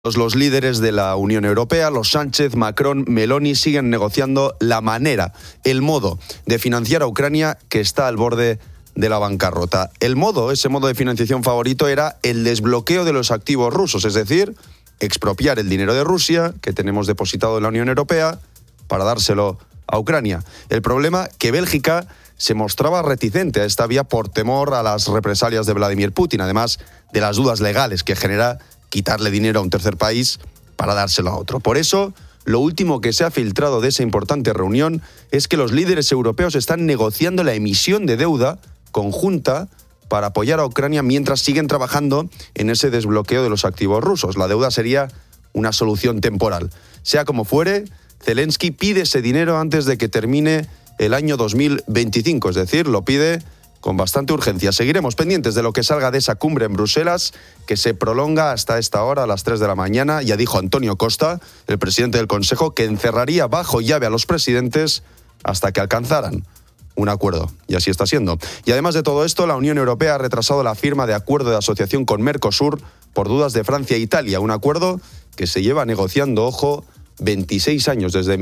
Los líderes de la Unión Europea, los Sánchez, Macron, Meloni, siguen negociando la manera, el modo de financiar a Ucrania que está al borde de la bancarrota. Ese modo de financiación favorito era el desbloqueo de los activos rusos, es decir, expropiar el dinero de Rusia que tenemos depositado en la Unión Europea para dárselo a Ucrania. El problema que Bélgica se mostraba reticente a esta vía por temor a las represalias de Vladimir Putin, además de las dudas legales que genera quitarle dinero a un tercer país para dárselo a otro. Por eso, lo último que se ha filtrado de esa importante reunión es que los líderes europeos están negociando la emisión de deuda conjunta para apoyar a Ucrania mientras siguen trabajando en ese desbloqueo de los activos rusos. La deuda sería una solución temporal. Sea como fuere, Zelensky pide ese dinero antes de que termine el año 2025, es decir, lo pide con bastante urgencia. Seguiremos pendientes de lo que salga de esa cumbre en Bruselas, que se prolonga hasta esta hora, a las 3 de la mañana. Ya dijo Antonio Costa, el presidente del Consejo, que encerraría bajo llave a los presidentes hasta que alcanzaran un acuerdo. Y así está siendo. Y además de todo esto, la Unión Europea ha retrasado la firma de acuerdo de asociación con Mercosur por dudas de Francia e Italia. Un acuerdo que se lleva negociando, ojo, 26 años, desde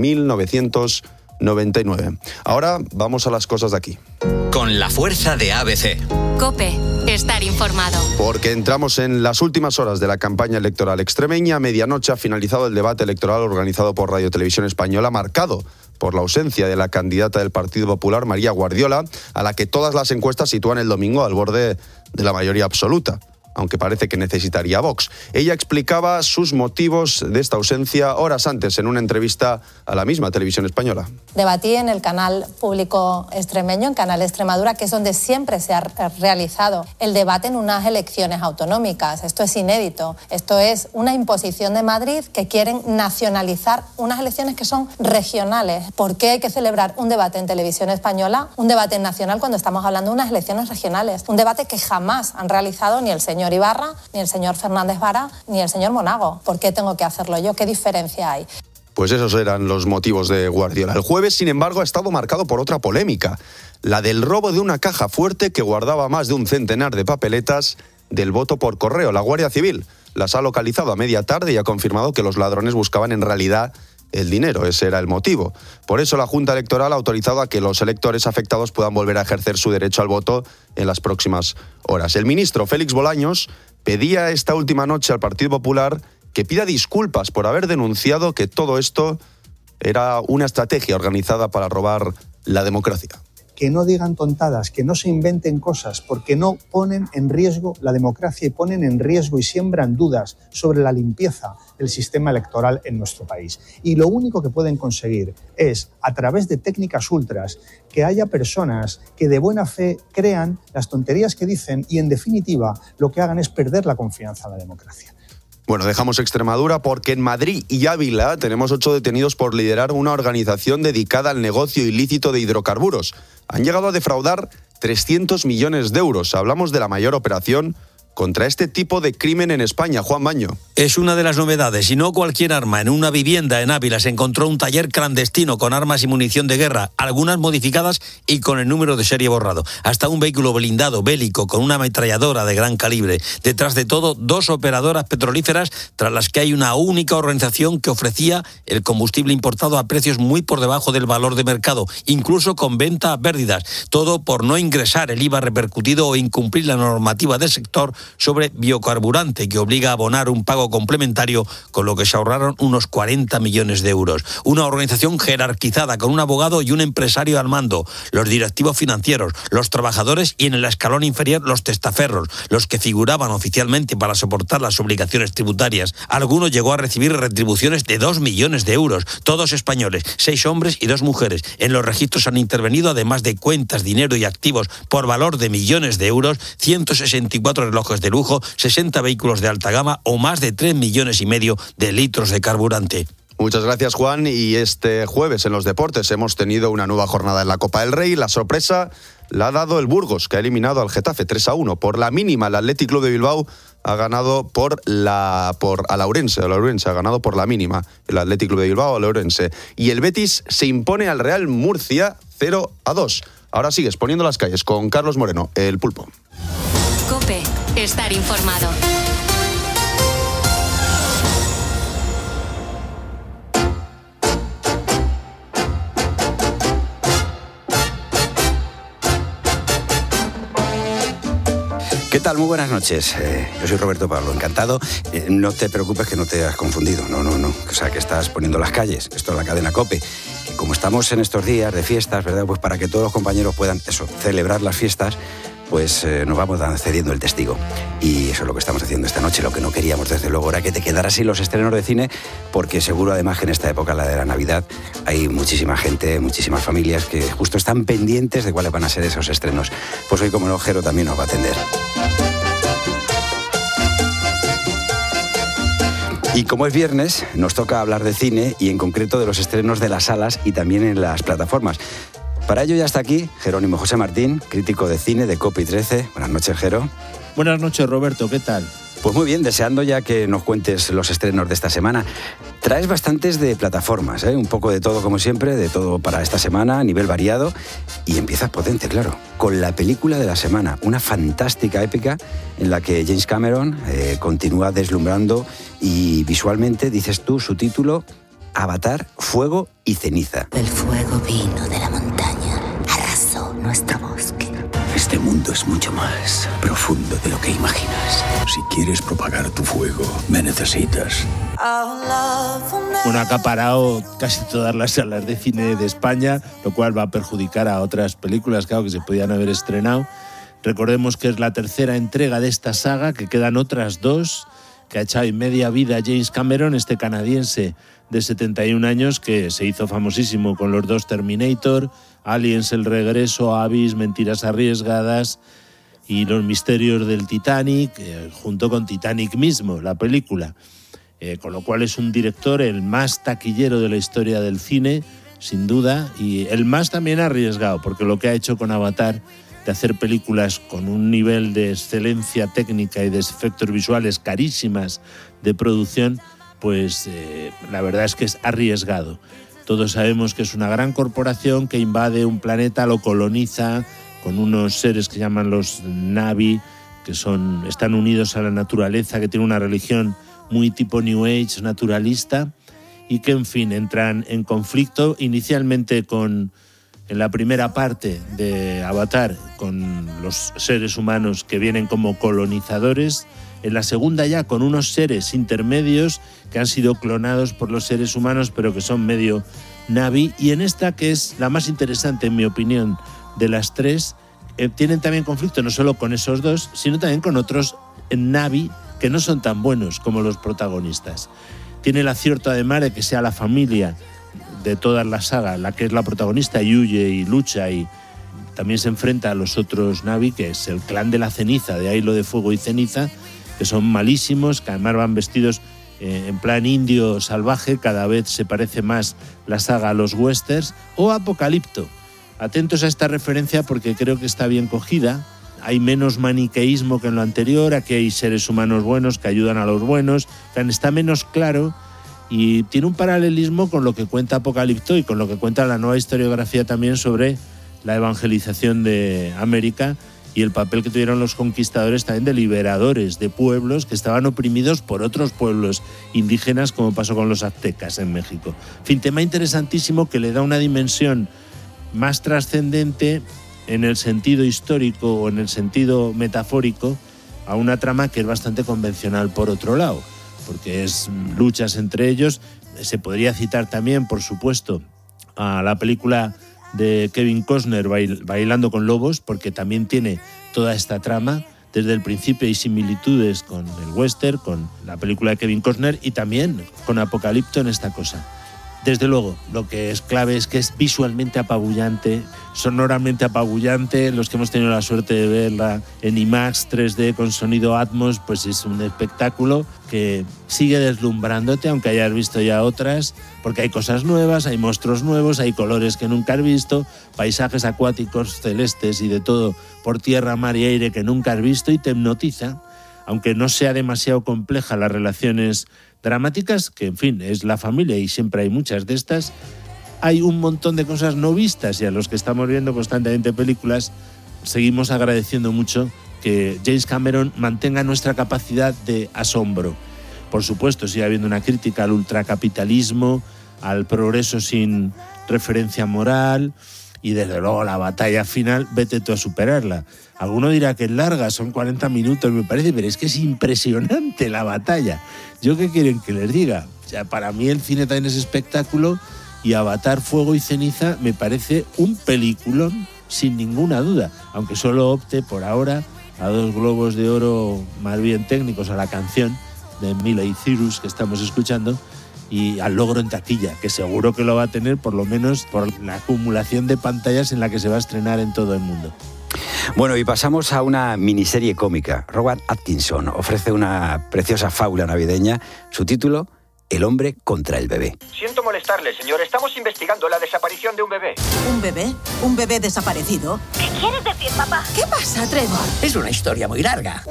1999. Ahora vamos a las cosas de aquí. Con la fuerza de ABC. COPE. Estar informado. Porque entramos en las últimas horas de la campaña electoral extremeña. A medianoche ha finalizado el debate electoral organizado por Radio Televisión Española, marcado por la ausencia de la candidata del Partido Popular, María Guardiola, a la que todas las encuestas sitúan el domingo al borde de la mayoría absoluta, aunque parece que necesitaría Vox. Ella explicaba sus motivos de esta ausencia horas antes en una entrevista a la misma Televisión Española. Debatí en el canal público extremeño, en Canal Extremadura, que es donde siempre se ha realizado el debate en unas elecciones autonómicas. Esto es inédito. Esto es una imposición de Madrid que quieren nacionalizar unas elecciones que son regionales. ¿Por qué hay que celebrar un debate en Televisión Española, un debate nacional, cuando estamos hablando de unas elecciones regionales? Un debate que jamás han realizado ni el señor Ibarra, ni el señor Fernández Vara, ni el señor Monago. ¿Por qué tengo que hacerlo yo? ¿Qué diferencia hay? Pues esos eran los motivos de Guardiola. El jueves, sin embargo, ha estado marcado por otra polémica, la del robo de una caja fuerte que guardaba más de un centenar de papeletas del voto por correo. La Guardia Civil las ha localizado a media tarde y ha confirmado que los ladrones buscaban en realidad el dinero. Ese era el motivo. Por eso la Junta Electoral ha autorizado a que los electores afectados puedan volver a ejercer su derecho al voto en las próximas horas. El ministro Félix Bolaños pedía esta última noche al Partido Popular que pida disculpas por haber denunciado que todo esto era una estrategia organizada para robar la democracia. Que no digan tontadas, que no se inventen cosas, porque no ponen en riesgo la democracia y ponen en riesgo y siembran dudas sobre la limpieza del sistema electoral en nuestro país. Y lo único que pueden conseguir es, a través de técnicas ultras, que haya personas que de buena fe crean las tonterías que dicen y, en definitiva, lo que hagan es perder la confianza en la democracia. Bueno, dejamos Extremadura porque en Madrid y Ávila tenemos 8 detenidos por liderar una organización dedicada al negocio ilícito de hidrocarburos. Han llegado a defraudar 300 millones de euros. Hablamos de la mayor operación contra este tipo de crimen en España. Juan Baño. Es una de las novedades, y no cualquier arma. En una vivienda en Ávila se encontró un taller clandestino con armas y munición de guerra, algunas modificadas y con el número de serie borrado. Hasta un vehículo blindado bélico con una ametralladora de gran calibre. Detrás de todo, 2 operadoras petrolíferas, tras las que hay una única organización que ofrecía el combustible importado a precios muy por debajo del valor de mercado, incluso con venta a pérdidas. Todo por no ingresar el IVA repercutido o incumplir la normativa del sector sobre biocarburante, que obliga a abonar un pago complementario, con lo que se ahorraron unos 40 millones de euros. Una organización jerarquizada con un abogado y un empresario al mando, los directivos financieros, los trabajadores y en el escalón inferior los testaferros, los que figuraban oficialmente para soportar las obligaciones tributarias. Alguno llegó a recibir retribuciones de 2 millones de euros, todos españoles, 6 hombres y 2 mujeres. En los registros han intervenido, además de cuentas, dinero y activos por valor de millones de euros, 164 relojes de lujo, 60 vehículos de alta gama o más de 3,5 millones de litros de carburante. Muchas gracias, Juan. Y este jueves en los deportes hemos tenido una nueva jornada en la Copa del Rey. La sorpresa la ha dado el Burgos, que ha eliminado al Getafe 3-1. Por la mínima, el Athletic Club de Bilbao ha ganado al Ourense. El Ourense ha ganado por la mínima. El Athletic Club de Bilbao al Ourense. Y el Betis se impone al Real Murcia 0-2. Ahora sigues poniendo las calles con Carlos Moreno, el Pulpo. COPE. Estar informado. tal? Muy buenas noches. Yo soy Roberto Pablo, encantado. No te preocupes que no te has confundido. No. O sea, que estás poniendo las calles. Esto es la cadena COPE. Que como estamos en estos días de fiestas, ¿verdad? Pues para que todos los compañeros puedan, celebrar las fiestas, pues nos vamos cediendo el testigo. Y eso es lo que estamos haciendo esta noche. Lo que no queríamos, desde luego, era que te quedaras sin los estrenos de cine, porque seguro, además, que en esta época, la de la Navidad, hay muchísima gente, muchísimas familias que justo están pendientes de cuáles van a ser esos estrenos. Pues hoy, como no, Jero también nos va a atender. Y como es viernes, nos toca hablar de cine y en concreto de los estrenos de las salas y también en las plataformas. Para ello ya está aquí Jerónimo José Martín, crítico de cine de COPE 13. Buenas noches, Jero. Buenas noches, Roberto. ¿Qué tal? Pues muy bien, deseando ya que nos cuentes los estrenos de esta semana. Traes bastantes de plataformas, un poco de todo como siempre, de todo para esta semana, a nivel variado. Y empiezas potente, claro, con la película de la semana, una fantástica épica en la que James Cameron continúa deslumbrando y visualmente, dices tú, su título, Avatar, Fuego y Ceniza. El fuego vino de la montaña, arrasó nuestro bosque. Este mundo es mucho más profundo de lo que imaginas. Si quieres propagar tu fuego, me necesitas. Bueno, ha acaparado casi todas las salas de cine de España, lo cual va a perjudicar a otras películas, claro, que se podían haber estrenado. Recordemos que es la tercera entrega de esta saga, que quedan otras dos, que ha echado en media vida James Cameron, este canadiense de 71 años, que se hizo famosísimo con los dos Terminator, Aliens, El Regreso, Abyss, Mentiras Arriesgadas y Los Misterios del Titanic, junto con Titanic mismo, la película. Con lo cual es un director el más taquillero de la historia del cine, sin duda, y el más también arriesgado, porque lo que ha hecho con Avatar, de hacer películas con un nivel de excelencia técnica y de efectos visuales carísimas de producción, pues la verdad es que es arriesgado. Todos sabemos que es una gran corporación que invade un planeta, lo coloniza con unos seres que llaman los Na'vi, que están unidos a la naturaleza, que tienen una religión muy tipo New Age, naturalista, y que, en fin, entran en conflicto inicialmente en la primera parte de Avatar con los seres humanos que vienen como colonizadores, en la segunda ya con unos seres intermedios que han sido clonados por los seres humanos pero que son medio Na'vi, y en esta, que es la más interesante en mi opinión de las tres, tienen también conflicto no solo con esos dos, sino también con otros Na'vi que no son tan buenos como los protagonistas. Tiene el acierto además de que sea la familia de toda la saga la que es la protagonista y huye y lucha, y también se enfrenta a los otros Na'vi, que es el clan de la ceniza, de ahí lo de fuego y ceniza, que son malísimos, que además van vestidos en plan indio salvaje. Cada vez se parece más la saga a los westerns, o Apocalipto. Atentos a esta referencia porque creo que está bien cogida. Hay menos maniqueísmo que en lo anterior, aquí hay seres humanos buenos que ayudan a los buenos, está menos claro y tiene un paralelismo con lo que cuenta Apocalipto y con lo que cuenta la nueva historiografía también sobre la evangelización de América y el papel que tuvieron los conquistadores también de liberadores de pueblos que estaban oprimidos por otros pueblos indígenas, como pasó con los aztecas en México. En fin, tema interesantísimo que le da una dimensión más trascendente en el sentido histórico o en el sentido metafórico a una trama que es bastante convencional por otro lado, porque es luchas entre ellos. Se podría citar también, por supuesto, a la película de Kevin Costner, Bailando con Lobos, porque también tiene toda esta trama. Desde el principio hay similitudes con el western, con la película de Kevin Costner y también con Apocalipto en esta cosa. Desde luego, lo que es clave es que es visualmente apabullante, sonoramente apabullante. Los que hemos tenido la suerte de verla en IMAX 3D con sonido Atmos, pues es un espectáculo que sigue deslumbrándote, aunque hayas visto ya otras, porque hay cosas nuevas, hay monstruos nuevos, hay colores que nunca has visto, paisajes acuáticos, celestes y de todo, por tierra, mar y aire que nunca has visto, y te hipnotiza, aunque no sea demasiado compleja las relaciones dramáticas, que en fin, es la familia y siempre hay muchas de estas. Hay un montón de cosas no vistas y a los que estamos viendo constantemente películas seguimos agradeciendo mucho que James Cameron mantenga nuestra capacidad de asombro. Por supuesto, sigue habiendo una crítica al ultracapitalismo, al progreso sin referencia moral, y desde luego la batalla final, vete tú a superarla. Alguno dirá que es larga, son 40 minutos, me parece, pero es que es impresionante la batalla. ¿Yo qué quieren que les diga? O sea, para mí el cine también es espectáculo y Avatar, Fuego y Ceniza me parece un peliculón sin ninguna duda, aunque solo opte por ahora a 2 globos de oro más bien técnicos, a la canción de Miley Cyrus que estamos escuchando y al logro en taquilla, que seguro que lo va a tener por lo menos por la acumulación de pantallas en la que se va a estrenar en todo el mundo. Bueno, y pasamos a una miniserie cómica. Rowan Atkinson ofrece una preciosa fábula navideña. Su título, El hombre contra el bebé. Siento molestarle, señor. Estamos investigando la desaparición de un bebé. ¿Un bebé? ¿Un bebé desaparecido? ¿Qué quieres decir, papá? ¿Qué pasa, Trevor? Es una historia muy larga.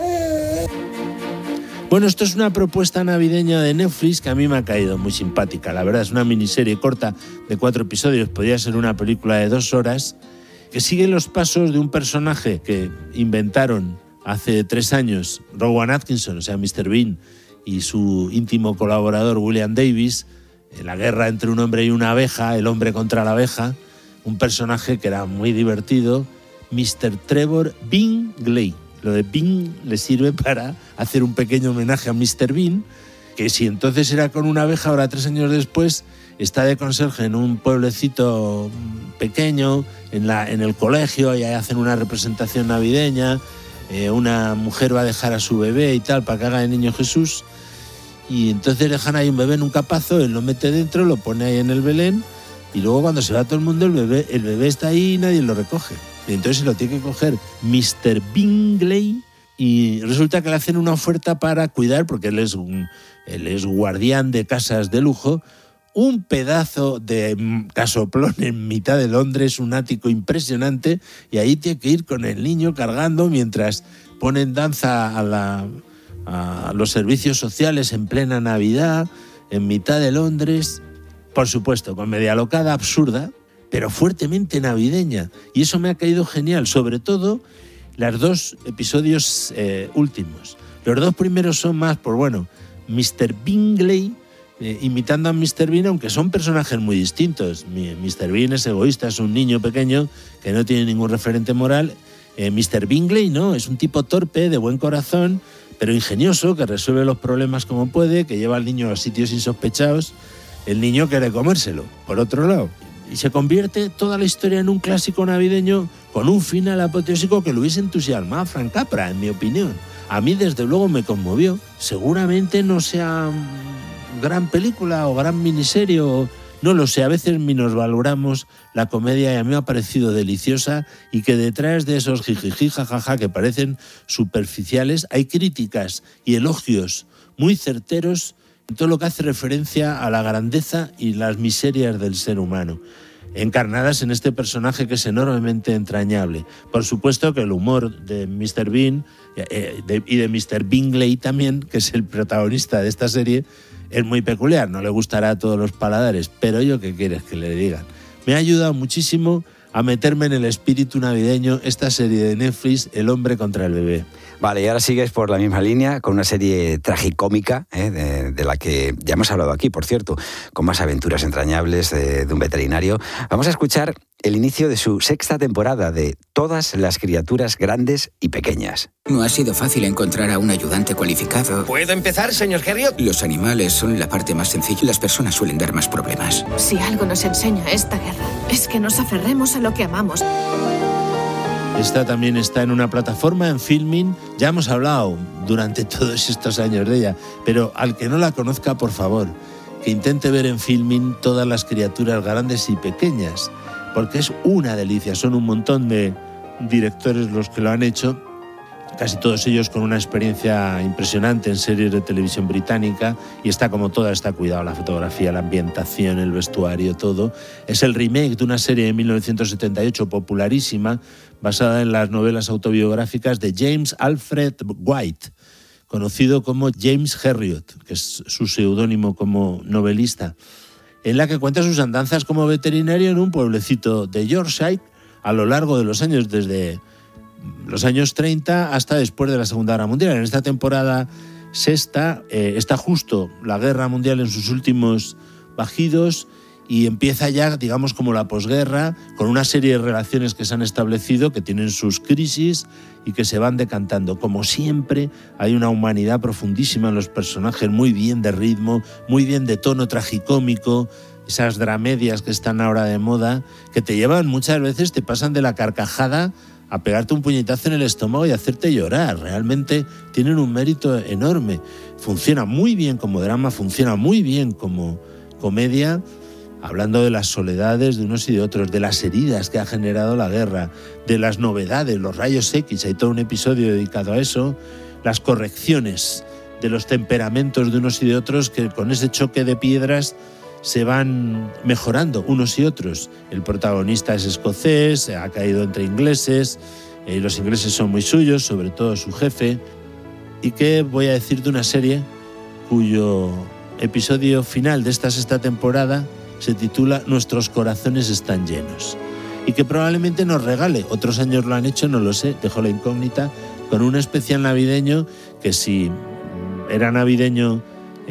Bueno, esto es una propuesta navideña de Netflix que a mí me ha caído muy simpática. La verdad, es una miniserie corta de 4 episodios. Podría ser una película de 2 horas que sigue los pasos de un personaje que inventaron hace 3 años Rowan Atkinson, o sea, Mr. Bean, y su íntimo colaborador William Davis, en la guerra entre un hombre y una abeja, el hombre contra la abeja, un personaje que era muy divertido, Mr. Trevor Bingley. Lo de Bean le sirve para hacer un pequeño homenaje a Mr. Bean, que si entonces era con una abeja, ahora 3 años después está de conserje en un pueblecito pequeño, en el colegio, y ahí hacen una representación navideña, una mujer va a dejar a su bebé y tal para que haga de niño Jesús, y entonces dejan ahí un bebé en un capazo, él lo mete dentro, lo pone ahí en el Belén, y luego cuando se va todo el mundo el bebé está ahí y nadie lo recoge. Y entonces se lo tiene que coger Mr. Bingley y resulta que le hacen una oferta para cuidar, porque él es guardián de casas de lujo, un pedazo de casoplón en mitad de Londres, un ático impresionante, y ahí tiene que ir con el niño cargando mientras ponen danza a los servicios sociales en plena Navidad, en mitad de Londres, por supuesto, con media locada absurda, pero fuertemente navideña. Y eso me ha caído genial, sobre todo los 2 episodios últimos. Los 2 primeros son más por, Mr. Bingley imitando a Mr. Bean, aunque son personajes muy distintos. Mr. Bean es egoísta, es un niño pequeño que no tiene ningún referente moral. Mr. Bingley no, es un tipo torpe, de buen corazón, pero ingenioso, que resuelve los problemas como puede, que lleva al niño a sitios insospechados. El niño quiere comérselo, por otro lado. Y se convierte toda la historia en un clásico navideño con un final apoteósico que lo hubiese entusiasmado a Frank Capra, en mi opinión. A mí, desde luego, me conmovió. Seguramente no sea gran película o gran miniserie, no lo sé. A veces minusvaloramos la comedia y a mí me ha parecido deliciosa, y que detrás de esos jijiji, jajaja, que parecen superficiales, hay críticas y elogios muy certeros en todo lo que hace referencia a la grandeza y las miserias del ser humano, encarnadas en este personaje que es enormemente entrañable. Por supuesto que el humor de Mr. Bean y de Mr. Bingley también, que es el protagonista de esta serie, es muy peculiar. No le gustará a todos los paladares, pero yo qué quieres que le digan. Me ha ayudado muchísimo a meterme en el espíritu navideño esta serie de Netflix, El hombre contra el bebé. Vale, y ahora sigues por la misma línea con una serie tragicómica, de la que ya hemos hablado aquí, por cierto, con más aventuras entrañables de un veterinario. Vamos a escuchar el inicio de su 6ª temporada de Todas las criaturas grandes y pequeñas. No ha sido fácil encontrar a un ayudante cualificado. ¿Puedo empezar, señor Herriot? Los animales son la parte más sencilla. Las personas suelen dar más problemas. Si algo nos enseña esta guerra, es que nos aferremos a lo que amamos. Esta también está en una plataforma, en Filmin. Ya hemos hablado durante todos estos años de ella, pero al que no la conozca, por favor, que intente ver en Filmin Todas las criaturas grandes y pequeñas, porque es una delicia. Son un montón de directores los que lo han hecho, casi todos ellos con una experiencia impresionante en series de televisión británica, y está como toda, está cuidado, la fotografía, la ambientación, el vestuario, todo. Es el remake de una serie de 1978 popularísima, basada en las novelas autobiográficas de James Alfred White, conocido como James Herriot, que es su seudónimo como novelista, en la que cuenta sus andanzas como veterinario en un pueblecito de Yorkshire a lo largo de los años, desde los años 30 hasta después de la Segunda Guerra Mundial. En esta temporada 6 está justo la Guerra Mundial en sus últimos bajidos, y empieza ya, digamos, como la posguerra, con una serie de relaciones que se han establecido, que tienen sus crisis y que se van decantando. Como siempre, hay una humanidad profundísima en los personajes, muy bien de ritmo, muy bien de tono tragicómico, esas dramedias que están ahora de moda, que te llevan muchas veces, te pasan de la carcajada a pegarte un puñetazo en el estómago y hacerte llorar. Realmente tienen un mérito enorme. Funciona muy bien como drama, funciona muy bien como comedia, hablando de las soledades de unos y de otros, de las heridas que ha generado la guerra, de las novedades, los rayos X, hay todo un episodio dedicado a eso, las correcciones de los temperamentos de unos y de otros, que con ese choque de piedras se van mejorando unos y otros. El protagonista es escocés, ha caído entre ingleses, los ingleses son muy suyos, sobre todo su jefe. ¿Y qué voy a decir de una serie cuyo episodio final de esta sexta temporada se titula Nuestros corazones están llenos? Y que probablemente nos regale, otros años lo han hecho, no lo sé, dejo la incógnita, con un especial navideño que si era navideño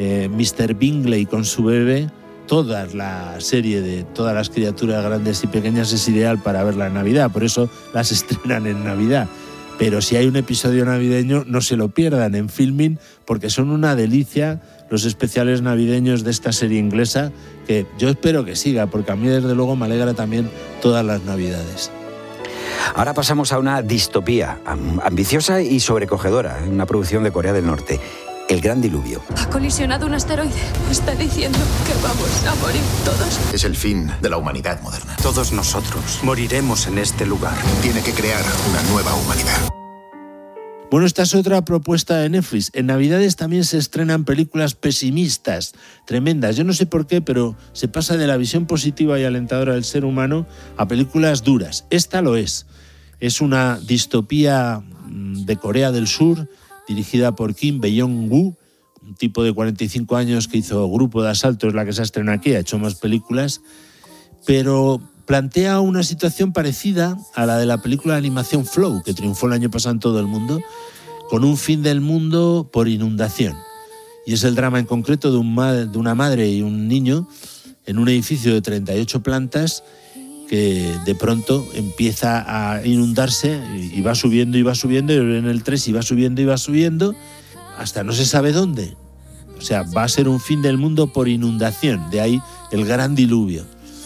Mr. Bingley con su bebé, toda la serie de todas las criaturas grandes y pequeñas es ideal para verla en Navidad, por eso las estrenan en Navidad. Pero si hay un episodio navideño, no se lo pierdan en Filmin, porque son una delicia los especiales navideños de esta serie inglesa, que yo espero que siga, porque a mí desde luego me alegra también todas las Navidades. Ahora pasamos a una distopía ambiciosa y sobrecogedora, una producción de Corea del Norte. El Gran Diluvio. Ha colisionado un asteroide. Está diciendo que vamos a morir todos. Es el fin de la humanidad moderna. Todos nosotros moriremos en este lugar. Tiene que crear una nueva humanidad. Bueno, esta es otra propuesta de Netflix. En Navidades también se estrenan películas pesimistas, tremendas. Yo no sé por qué, pero se pasa de la visión positiva y alentadora del ser humano a películas duras. Esta lo es. Es una distopía de Corea del Sur, dirigida por Kim Beyong-woo, un tipo de 45 años que hizo Grupo de Asalto, es la que se estrena aquí, ha hecho más películas, pero plantea una situación parecida a la de la película de animación Flow, que triunfó el año pasado en todo el mundo, con un fin del mundo por inundación. Y es el drama en concreto de una madre y un niño en un edificio de 38 plantas que de pronto empieza a inundarse y va subiendo, y en el 3 y va subiendo, hasta no se sabe dónde. O sea, va a ser un fin del mundo por inundación, de ahí el Gran Diluvio.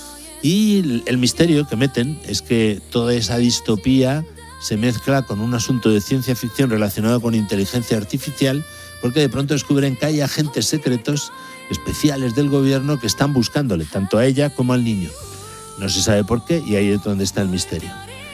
Y el misterio que meten es que toda esa distopía se mezcla con un asunto de ciencia ficción relacionado con inteligencia artificial, porque de pronto descubren que hay agentes secretos especiales del gobierno que están buscándole, tanto a ella como al niño. No se sabe por qué y ahí es donde está el misterio.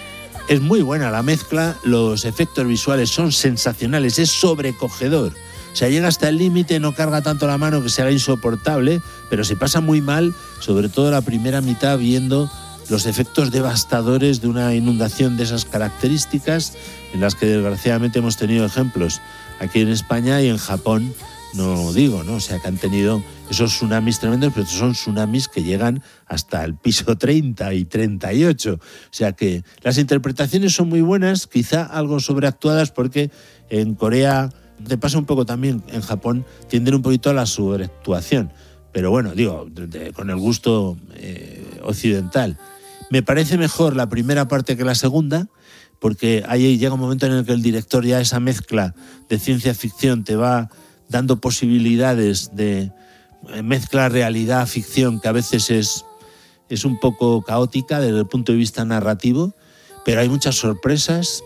Es muy buena la mezcla, los efectos visuales son sensacionales, es sobrecogedor. O sea, llega hasta el límite, no carga tanto la mano que se haga insoportable, pero se pasa muy mal, sobre todo la primera mitad, viendo los efectos devastadores de una inundación de esas características, en las que desgraciadamente hemos tenido ejemplos aquí en España y en Japón, no digo, ¿no? O sea, que han tenido esos tsunamis tremendos, pero son tsunamis que llegan hasta el piso 30 y 38. O sea que las interpretaciones son muy buenas, quizá algo sobreactuadas, porque en Corea, te pasa un poco también, en Japón tienden un poquito a la sobreactuación. Pero bueno, digo, con el gusto occidental. Me parece mejor la primera parte que la segunda, porque ahí llega un momento en el que el director ya esa mezcla de ciencia ficción te va dando posibilidades de mezcla realidad-ficción que a veces es un poco caótica desde el punto de vista narrativo, pero hay muchas sorpresas,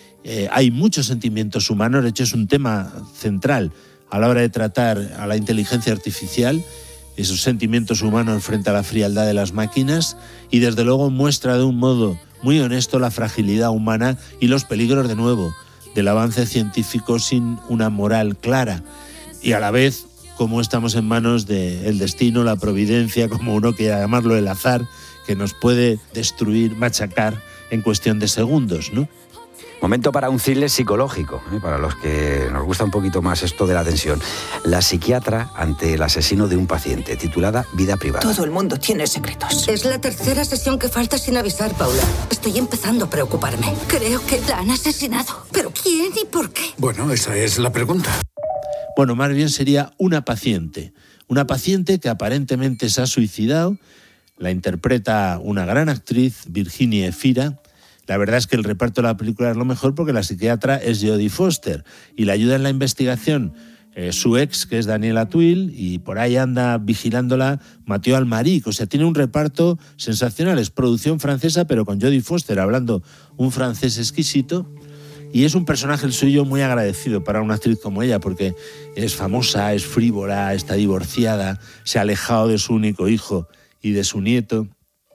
hay muchos sentimientos humanos. De hecho, es un tema central a la hora de tratar a la inteligencia artificial, esos sentimientos humanos frente a la frialdad de las máquinas, y desde luego muestra de un modo muy honesto la fragilidad humana y los peligros, de nuevo, del avance científico sin una moral clara. Y a la vez, cómo estamos en manos del destino, la providencia, como uno quiera llamarlo, el azar, que nos puede destruir, machacar en cuestión de segundos, ¿no? Momento para un thriller psicológico, para los que nos gusta un poquito más esto de la tensión. La psiquiatra ante el asesino de un paciente, titulada Vida privada. Todo el mundo tiene secretos. Es la tercera sesión que falta sin avisar, Paula. Estoy empezando a preocuparme. Creo que la han asesinado. ¿Pero quién y por qué? Bueno, esa es la pregunta. Bueno, más bien sería una paciente que aparentemente se ha suicidado. La interpreta una gran actriz, Virginia Efira. La verdad es que el reparto de la película es lo mejor porque la psiquiatra es Jodie Foster y la ayuda en la investigación su ex, que es Daniela Twill, y por ahí anda vigilándola Mathieu Almaric. O sea, tiene un reparto sensacional. Es producción francesa, pero con Jodie Foster hablando un francés exquisito. Y es un personaje el suyo muy agradecido para una actriz como ella, porque es famosa, es frívola, está divorciada, se ha alejado de su único hijo y de su nieto,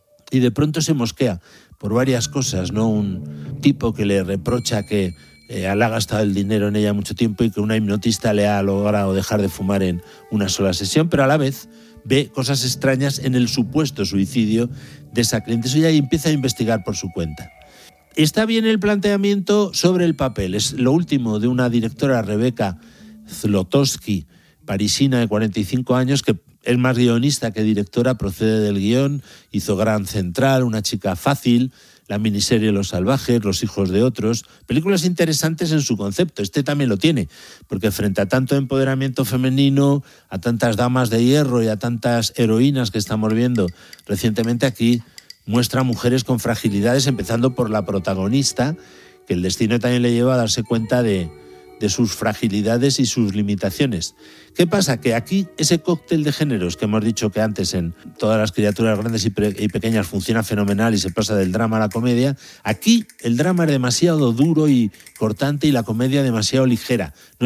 y de pronto se mosquea por varias cosas, ¿no? Un tipo que le reprocha que le ha gastado el dinero en ella mucho tiempo y que una hipnotista le ha logrado dejar de fumar en una sola sesión, pero a la vez ve cosas extrañas en el supuesto suicidio de esa cliente suya y empieza a investigar por su cuenta. Está bien el planteamiento sobre el papel. Es lo último de una directora, Rebecca Zlotowski, parisina de 45 años, que es más guionista que directora, procede del guión, hizo Gran Central, Una chica fácil, la miniserie Los salvajes, Los hijos de otros, películas interesantes en su concepto. Este también lo tiene, porque frente a tanto empoderamiento femenino, a tantas damas de hierro y a tantas heroínas que estamos viendo recientemente, aquí muestra mujeres con fragilidades, empezando por la protagonista, que el destino también le lleva a darse cuenta de sus fragilidades y sus limitaciones. ¿Qué pasa? Que aquí ese cóctel de géneros que hemos dicho que antes en Todas las criaturas grandes y pequeñas funciona fenomenal y se pasa del drama a la comedia, aquí el drama es demasiado duro y cortante y la comedia demasiado ligera. No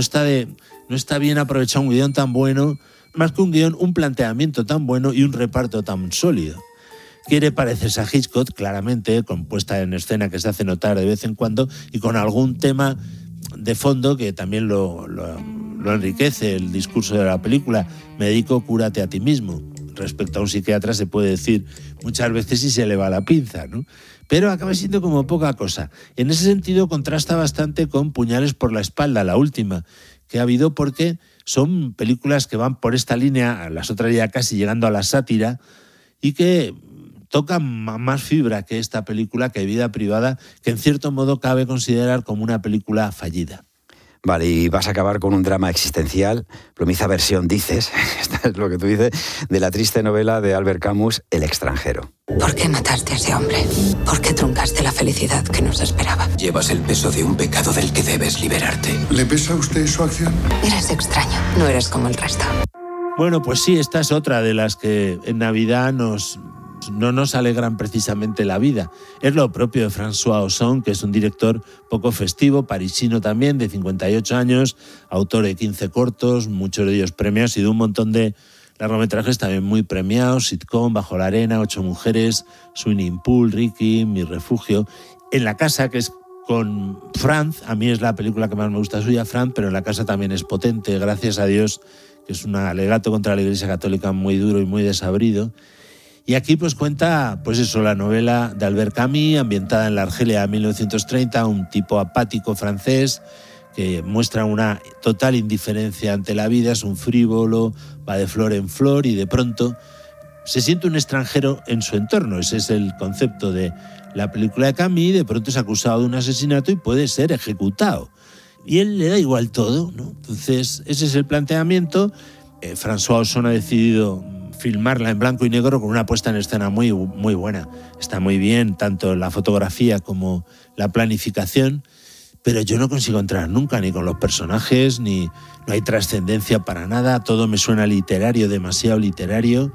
está bien aprovechado un guión tan bueno, más que un guión, un planteamiento tan bueno y un reparto tan sólido. Quiere parecerse a Hitchcock, claramente, con puesta en escena que se hace notar de vez en cuando y con algún tema de fondo que también lo enriquece el discurso de la película. Médico, cúrate a ti mismo. Respecto a un psiquiatra se puede decir muchas veces y se le va la pinza, ¿no? Pero acaba siendo como poca cosa. En ese sentido contrasta bastante con Puñales por la espalda, la última que ha habido, porque son películas que van por esta línea, las otras ya casi llegando a la sátira, y que tocan más fibra que esta película, que Vida privada, que en cierto modo cabe considerar como una película fallida. Vale, y vas a acabar con un drama existencial, plomiza versión, dices, esto es lo que tú dices, de la triste novela de Albert Camus, El extranjero. ¿Por qué mataste a ese hombre? ¿Por qué truncaste la felicidad que nos esperaba? Llevas el peso de un pecado del que debes liberarte. ¿Le pesa a usted su acción? Eres extraño, no eres como el resto. Bueno, pues sí, esta es otra de las que en Navidad no nos alegran precisamente la vida. Es lo propio de François Ozon, que es un director poco festivo, parisino también, de 58 años, autor de 15 cortos, muchos de ellos premiados, y de un montón de largometrajes también muy premiados: Sitcom, Bajo la arena, 8 mujeres, Swimming Pool, Ricky, Mi refugio. En la casa, que es con Franz, a mí es la película que más me gusta suya, Franz, pero en la casa también es potente, gracias a Dios, que es un alegato contra la Iglesia Católica muy duro y muy desabrido. Y aquí pues cuenta, pues eso, la novela de Albert Camus, ambientada en la Argelia de 1930, un tipo apático francés que muestra una total indiferencia ante la vida, es un frívolo, va de flor en flor y de pronto se siente un extranjero en su entorno. Ese es el concepto de la película de Camus, y de pronto es acusado de un asesinato y puede ser ejecutado. Y él le da igual todo, ¿no? Entonces, ese es el planteamiento. François Ozon ha decidido filmarla en blanco y negro con una puesta en escena muy, muy buena. Está muy bien, tanto la fotografía como la planificación, pero yo no consigo entrar nunca ni con los personajes, ni no hay trascendencia para nada, todo me suena literario, demasiado literario,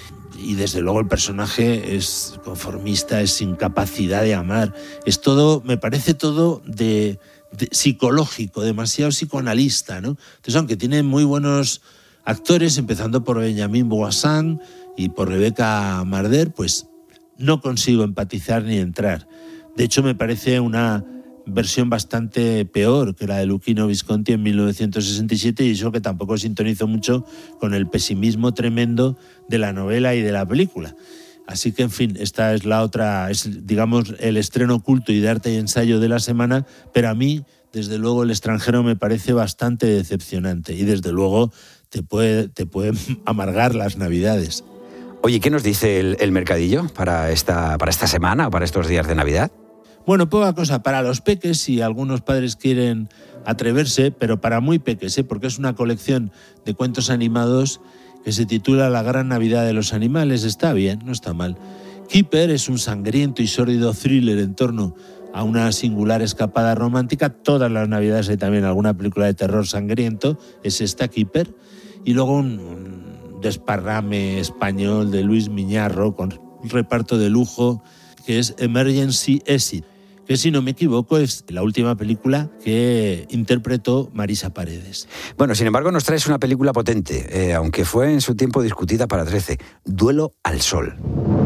y desde luego el personaje es conformista, es sin capacidad de amar, es todo, me parece todo de psicológico, demasiado psicoanalista, ¿no? Entonces, aunque tiene muy buenos actores, empezando por Benjamin Boissin y por Rebecca Marder, pues no consigo empatizar ni entrar. De hecho, me parece una versión bastante peor que la de Luchino Visconti en 1967, y eso que tampoco sintonizo mucho con el pesimismo tremendo de la novela y de la película. Así que, en fin, esta es la otra, es, digamos, el estreno culto y de arte y ensayo de la semana, pero a mí, desde luego, El extranjero me parece bastante decepcionante y, desde luego, te puede amargar las Navidades. Oye, ¿qué nos dice el mercadillo para esta semana o para estos días de Navidad? Bueno, poca cosa para los peques, si algunos padres quieren atreverse, pero para muy peques, porque es una colección de cuentos animados que se titula La gran Navidad de los animales. Está bien, no está mal. Keeper es un sangriento y sórdido thriller en torno a una singular escapada romántica. Todas las Navidades hay también alguna película de terror sangriento, es esta Keeper. Y luego un desparrame español de Luis Miñarro con un reparto de lujo que es Emergency Exit, que si no me equivoco es la última película que interpretó Marisa Paredes. Bueno, sin embargo nos traes una película potente, aunque fue en su tiempo discutida para 13, Duelo al Sol.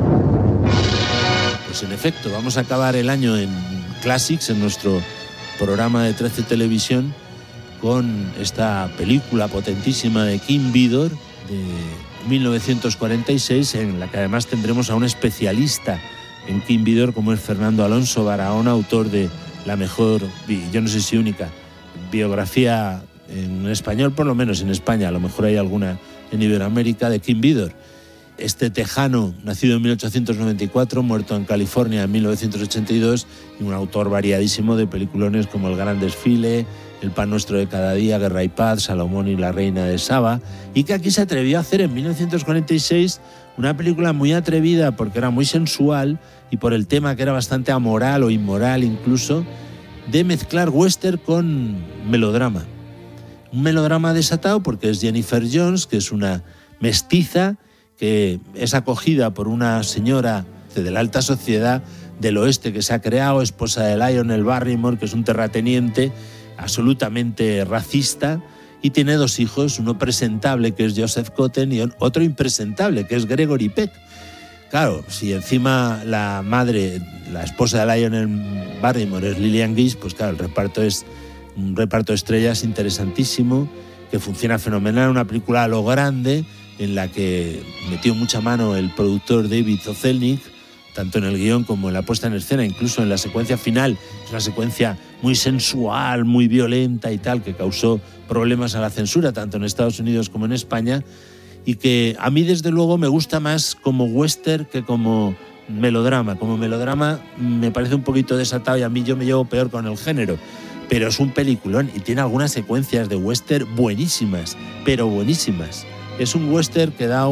Pues en efecto, vamos a acabar el año en Classics, en nuestro programa de 13 Televisión, con esta película potentísima de Kim Vidor de 1946, en la que además tendremos a un especialista en Kim Vidor como es Fernando Alonso Barahona, autor de la mejor, yo no sé si única, biografía en español, por lo menos en España, a lo mejor hay alguna en Iberoamérica, de Kim Vidor. Este tejano, nacido en 1894, muerto en California en 1982, y un autor variadísimo de peliculones como El Gran Desfile, El Pan Nuestro de Cada Día, Guerra y Paz, Salomón y la Reina de Saba, y que aquí se atrevió a hacer en 1946 una película muy atrevida porque era muy sensual y por el tema que era bastante amoral o inmoral incluso, de mezclar western con melodrama. Un melodrama desatado porque es Jennifer Jones, que es una mestiza que es acogida por una señora de la alta sociedad del oeste que se ha creado, esposa de Lionel Barrymore, que es un terrateniente absolutamente racista, y tiene 2 hijos, uno presentable que es Joseph Cotten y otro impresentable que es Gregory Peck. Claro, si encima la madre, la esposa de Lionel Barrymore es Lillian Gish, pues claro, el reparto es un reparto de estrellas interesantísimo, que funciona fenomenal, una película a lo grande, en la que metió mucha mano el productor David Ozelnik, tanto en el guión como en la puesta en escena, incluso en la secuencia final. Es una secuencia muy sensual, muy violenta y tal, que causó problemas a la censura, tanto en Estados Unidos como en España, y que a mí desde luego me gusta más como western que como melodrama. Como melodrama me parece un poquito desatado y a mí yo me llevo peor con el género, pero es un peliculón y tiene algunas secuencias de western buenísimas, pero buenísimas. Es un western que da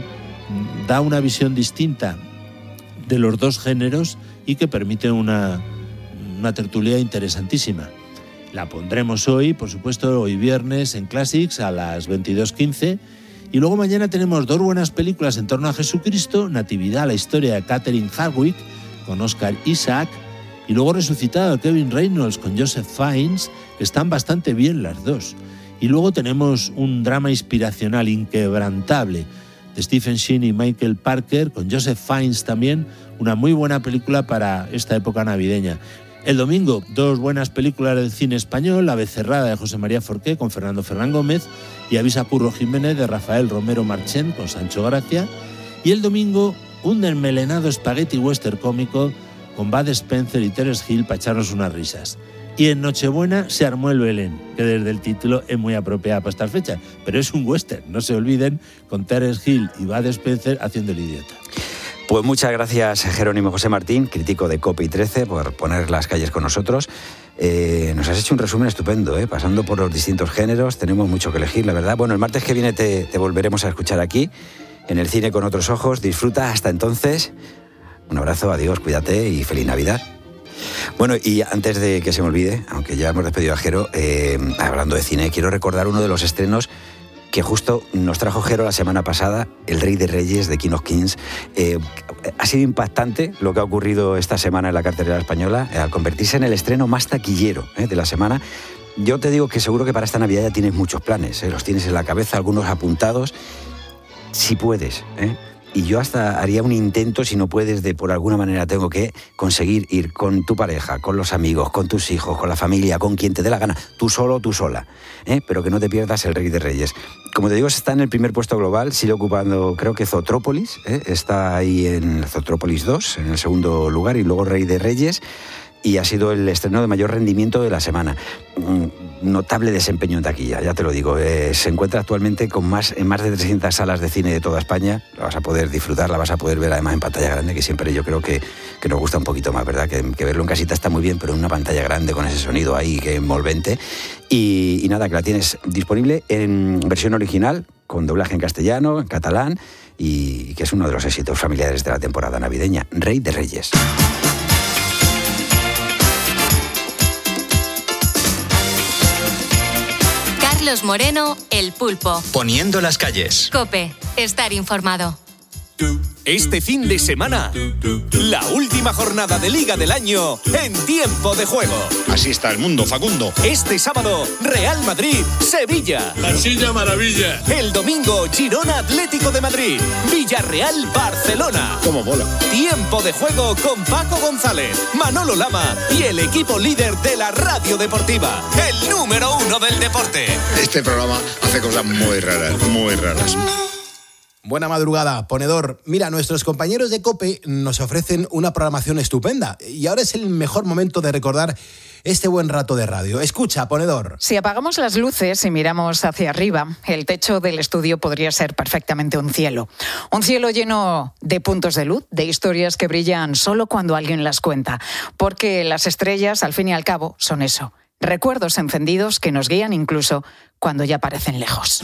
una visión distinta de los dos géneros y que permite una tertulia interesantísima. La pondremos hoy, por supuesto, hoy viernes en Classics a las 22:15. Y luego mañana tenemos 2 buenas películas en torno a Jesucristo, Natividad, la historia de Catherine Hardwicke con Oscar Isaac, y luego Resucitado de Kevin Reynolds con Joseph Fiennes, que están bastante bien las dos. Y luego tenemos un drama inspiracional inquebrantable de Stephen Sheen y Michael Parker, con Joseph Fiennes también, una muy buena película para esta época navideña. El domingo, 2 buenas películas del cine español, La Becerrada de José María Forqué con Fernando Fernán Gómez y Avisa Curro Jiménez de Rafael Romero Marchén con Sancho Gracia. Y el domingo, un desmelenado espagueti western cómico con Bud Spencer y Terence Hill para echarnos unas risas. Y en Nochebuena se armó el Belén, que desde el título es muy apropiada para estas fechas, pero es un western, no se olviden, con Terence Hill y Bud Spencer haciendo el idiota. Pues muchas gracias, Jerónimo José Martín, crítico de COPE y 13, por poner las calles con nosotros. Nos has hecho un resumen estupendo, pasando por los distintos géneros, tenemos mucho que elegir, la verdad. Bueno, el martes que viene te volveremos a escuchar aquí, en el Cine con Otros Ojos. Disfruta hasta entonces. Un abrazo, adiós, cuídate y feliz Navidad. Bueno, y antes de que se me olvide, aunque ya hemos despedido a Jero, hablando de cine, quiero recordar uno de los estrenos que justo nos trajo Jero la semana pasada, El Rey de Reyes, de King of Kings. Ha sido impactante lo que ha ocurrido esta semana en la cartelera española, al convertirse en el estreno más taquillero de la semana. Yo te digo que seguro que para esta Navidad ya tienes muchos planes, los tienes en la cabeza, algunos apuntados, si puedes, Y yo hasta haría un intento, si no puedes, de por alguna manera tengo que conseguir ir con tu pareja, con los amigos, con tus hijos, con la familia, con quien te dé la gana, tú solo, tú sola, pero que no te pierdas El Rey de Reyes. Como te digo, está en el primer puesto global, sigue ocupando, creo que Zotrópolis, está ahí en Zotrópolis 2, en el segundo lugar, y luego Rey de Reyes. y ha sido el estreno de mayor rendimiento de la semana. Notable desempeño en taquilla, ya te lo digo. Se encuentra actualmente en más de 300 salas de cine de toda España. La vas a poder disfrutar, la vas a poder ver además en pantalla grande, que siempre yo creo que nos gusta un poquito más, ¿verdad? Que verlo en casita está muy bien, pero en una pantalla grande con ese sonido ahí que envolvente. Y nada, que la tienes disponible en versión original, con doblaje en castellano, en catalán, y que es uno de los éxitos familiares de la temporada navideña, Rey de Reyes. Carlos Moreno, El Pulpo. Poniendo las calles. COPE, estar informado. Este fin de semana, la última jornada de Liga del año en Tiempo de Juego. Así está el mundo, Facundo. Este sábado, Real Madrid, Sevilla. La Silla Maravilla. El domingo, Girona Atlético de Madrid, Villarreal, Barcelona. ¿Cómo mola? Tiempo de Juego con Paco González, Manolo Lama y el equipo líder de la radio deportiva, el número 1 del deporte. Este programa hace cosas muy raras, muy raras. Buena madrugada, ponedor. Mira, nuestros compañeros de COPE nos ofrecen una programación estupenda y ahora es el mejor momento de recordar este buen rato de radio. Escucha, ponedor. Si apagamos las luces y miramos hacia arriba, el techo del estudio podría ser perfectamente un cielo. Un cielo lleno de puntos de luz, de historias que brillan solo cuando alguien las cuenta. Porque las estrellas, al fin y al cabo, son eso. Recuerdos encendidos que nos guían incluso cuando ya parecen lejos.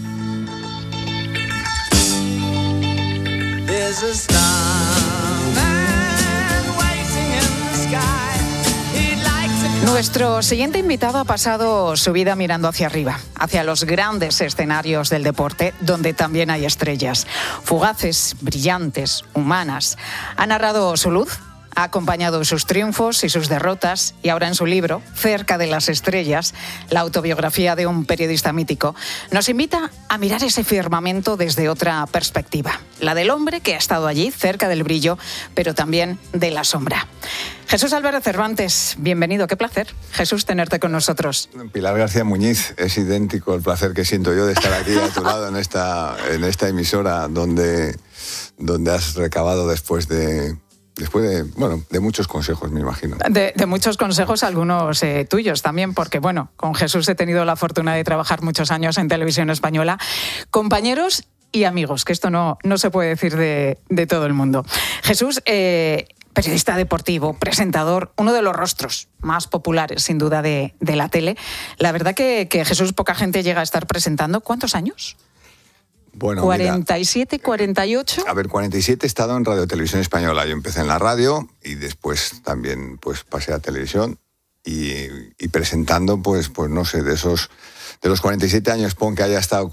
Nuestro siguiente invitado ha pasado su vida mirando hacia arriba, hacia los grandes escenarios del deporte, donde también hay estrellas, fugaces, brillantes, humanas. Ha narrado su luz, ha acompañado sus triunfos y sus derrotas, y ahora en su libro, Cerca de las estrellas, la autobiografía de un periodista mítico, nos invita a mirar ese firmamento desde otra perspectiva, la del hombre que ha estado allí, cerca del brillo, pero también de la sombra. Jesús Álvarez Cervantes, bienvenido, qué placer, Jesús, tenerte con nosotros. Pilar García Muñiz, es idéntico el placer que siento yo de estar aquí a tu lado en esta emisora donde has recabado después de muchos consejos, me imagino. De muchos consejos, algunos tuyos también, porque bueno, con Jesús he tenido la fortuna de trabajar muchos años en Televisión Española, compañeros y amigos, que esto no se puede decir de todo el mundo. Jesús, periodista deportivo, presentador, uno de los rostros más populares, sin duda, de la tele. La verdad que Jesús, poca gente llega a estar presentando. ¿Cuántos años? Bueno, 47, 48. A ver, 47 he estado en Radio Televisión Española. Yo empecé en la radio y después también pues pasé a televisión y presentando, pues no sé, de los 47 años, pon que haya estado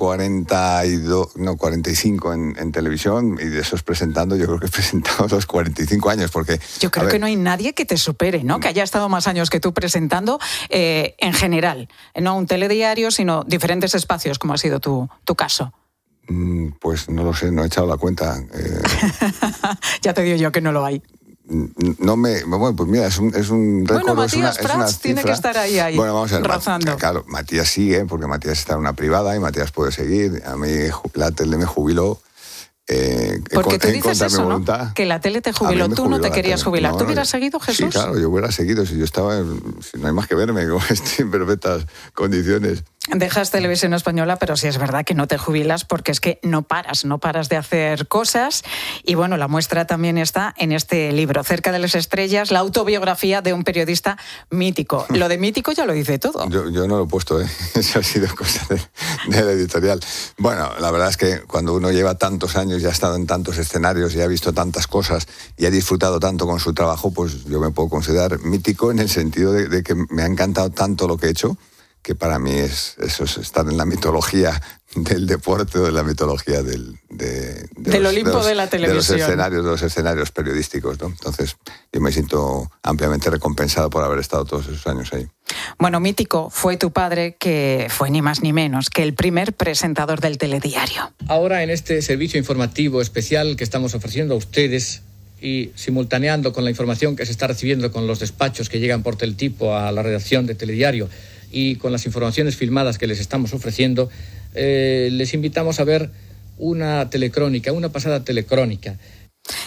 45 en televisión, y de esos presentando, yo creo que he presentado los 45 años, porque... Yo creo que no hay nadie que te supere, ¿no? Que haya estado más años que tú presentando en general, no un telediario, sino diferentes espacios, como ha sido tu caso. Pues no lo sé, no he echado la cuenta. Ya te digo yo que no lo hay. Bueno, pues mira, es un récord. Bueno, Matías Prats tiene que estar ahí bueno, vamos a ver, rozando. Claro, Matías sigue, porque Matías está en una privada y Matías puede seguir. A mí la tele me jubiló. Porque tú dices eso, ¿no? Que la tele te jubiló. Tú no te querías jubilar. ¿Tú hubieras seguido, Jesús? Sí, claro, yo hubiera seguido. Si yo estaba, si no hay más que verme, estoy en perfectas condiciones. Dejas Televisión Española, pero sí es verdad que no te jubilas, porque es que no paras de hacer cosas. Y bueno, la muestra también está en este libro, Cerca de las estrellas, la autobiografía de un periodista mítico. Lo de mítico ya lo dice todo. Yo no lo he puesto, eso ha sido cosa de la editorial. Bueno, la verdad es que cuando uno lleva tantos años y ha estado en tantos escenarios y ha visto tantas cosas y ha disfrutado tanto con su trabajo, pues yo me puedo considerar mítico en el sentido de que me ha encantado tanto lo que he hecho, que para mí eso es estar en la mitología del deporte o de la mitología del Olimpo de la televisión. De los escenarios periodísticos, ¿no? Entonces, yo me siento ampliamente recompensado por haber estado todos esos años ahí. Bueno, mítico fue tu padre, que fue ni más ni menos que el primer presentador del telediario. Ahora, en este servicio informativo especial que estamos ofreciendo a ustedes y simultaneando con la información que se está recibiendo con los despachos que llegan por Teletipo a la redacción de Telediario y con las informaciones filmadas que les estamos ofreciendo, les invitamos a ver una telecrónica, una pasada telecrónica.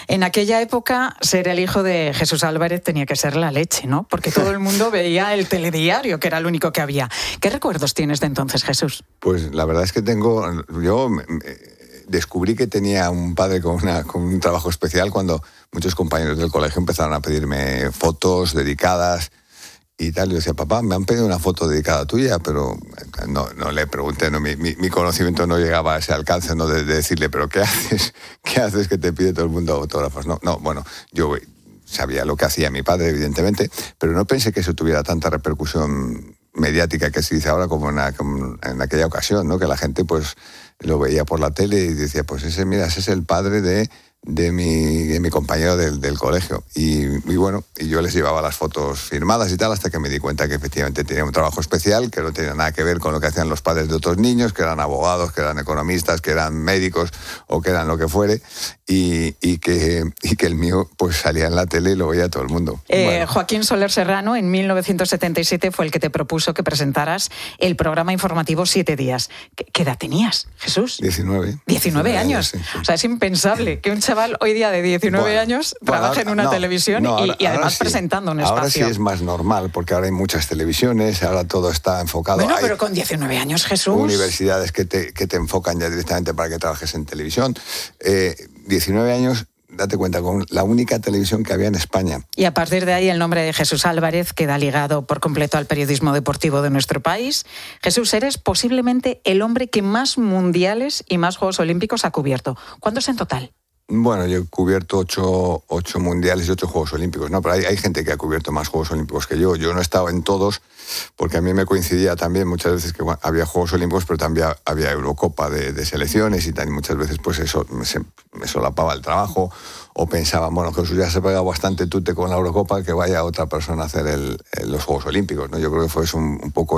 En aquella época, ser el hijo de Jesús Álvarez tenía que ser la leche, ¿no? Porque todo el mundo veía el telediario, que era el único que había. ¿Qué recuerdos tienes de entonces, Jesús? Pues la verdad es que yo descubrí que tenía un padre con un trabajo especial cuando muchos compañeros del colegio empezaron a pedirme fotos dedicadas y tal. Yo decía, papá, me han pedido una foto dedicada tuya, pero no le pregunté, mi conocimiento no llegaba a ese alcance, ¿no? de decirle, pero ¿qué haces? ¿Qué haces que te pide todo el mundo autógrafos? No, bueno, yo sabía lo que hacía mi padre, evidentemente, pero no pensé que eso tuviera tanta repercusión mediática que se dice ahora como en aquella ocasión, ¿no? Que la gente pues lo veía por la tele y decía, pues ese es el padre de mi compañero del colegio. Y bueno, y yo les llevaba las fotos firmadas y tal, hasta que me di cuenta que efectivamente tenía un trabajo especial, que no tenía nada que ver con lo que hacían los padres de otros niños, que eran abogados, que eran economistas, que eran médicos o que eran lo que fuere, y que el mío pues salía en la tele y lo veía todo el mundo. Bueno. Joaquín Soler Serrano en 1977 fue el que te propuso que presentaras el programa informativo 7 días. ¿Qué edad tenías, Jesús? 19 años. Sí. O sea, es impensable que un chaval hoy día de 19 años trabaje en una televisión y además presentando un espacio. Ahora sí es más normal, porque ahora hay muchas televisiones, ahora todo está enfocado. Bueno, pero con 19 años, Jesús. Universidades que te enfocan ya directamente para que trabajes en televisión. 19 años, date cuenta, con la única televisión que había en España. Y a partir de ahí el nombre de Jesús Álvarez queda ligado por completo al periodismo deportivo de nuestro país. Jesús, eres posiblemente el hombre que más mundiales y más Juegos Olímpicos ha cubierto. ¿Cuántos en total? Bueno, yo he cubierto 8 mundiales y 8 Juegos Olímpicos, ¿no? Pero hay gente que ha cubierto más Juegos Olímpicos que yo. Yo no he estado en todos, porque a mí me coincidía también muchas veces que había Juegos Olímpicos, pero también había Eurocopa de selecciones y también muchas veces pues eso me solapaba el trabajo, o pensaba, bueno, Jesús ya se pega bastante tute con la Eurocopa, que vaya otra persona a hacer los Juegos Olímpicos, ¿no? Yo creo que fue eso un poco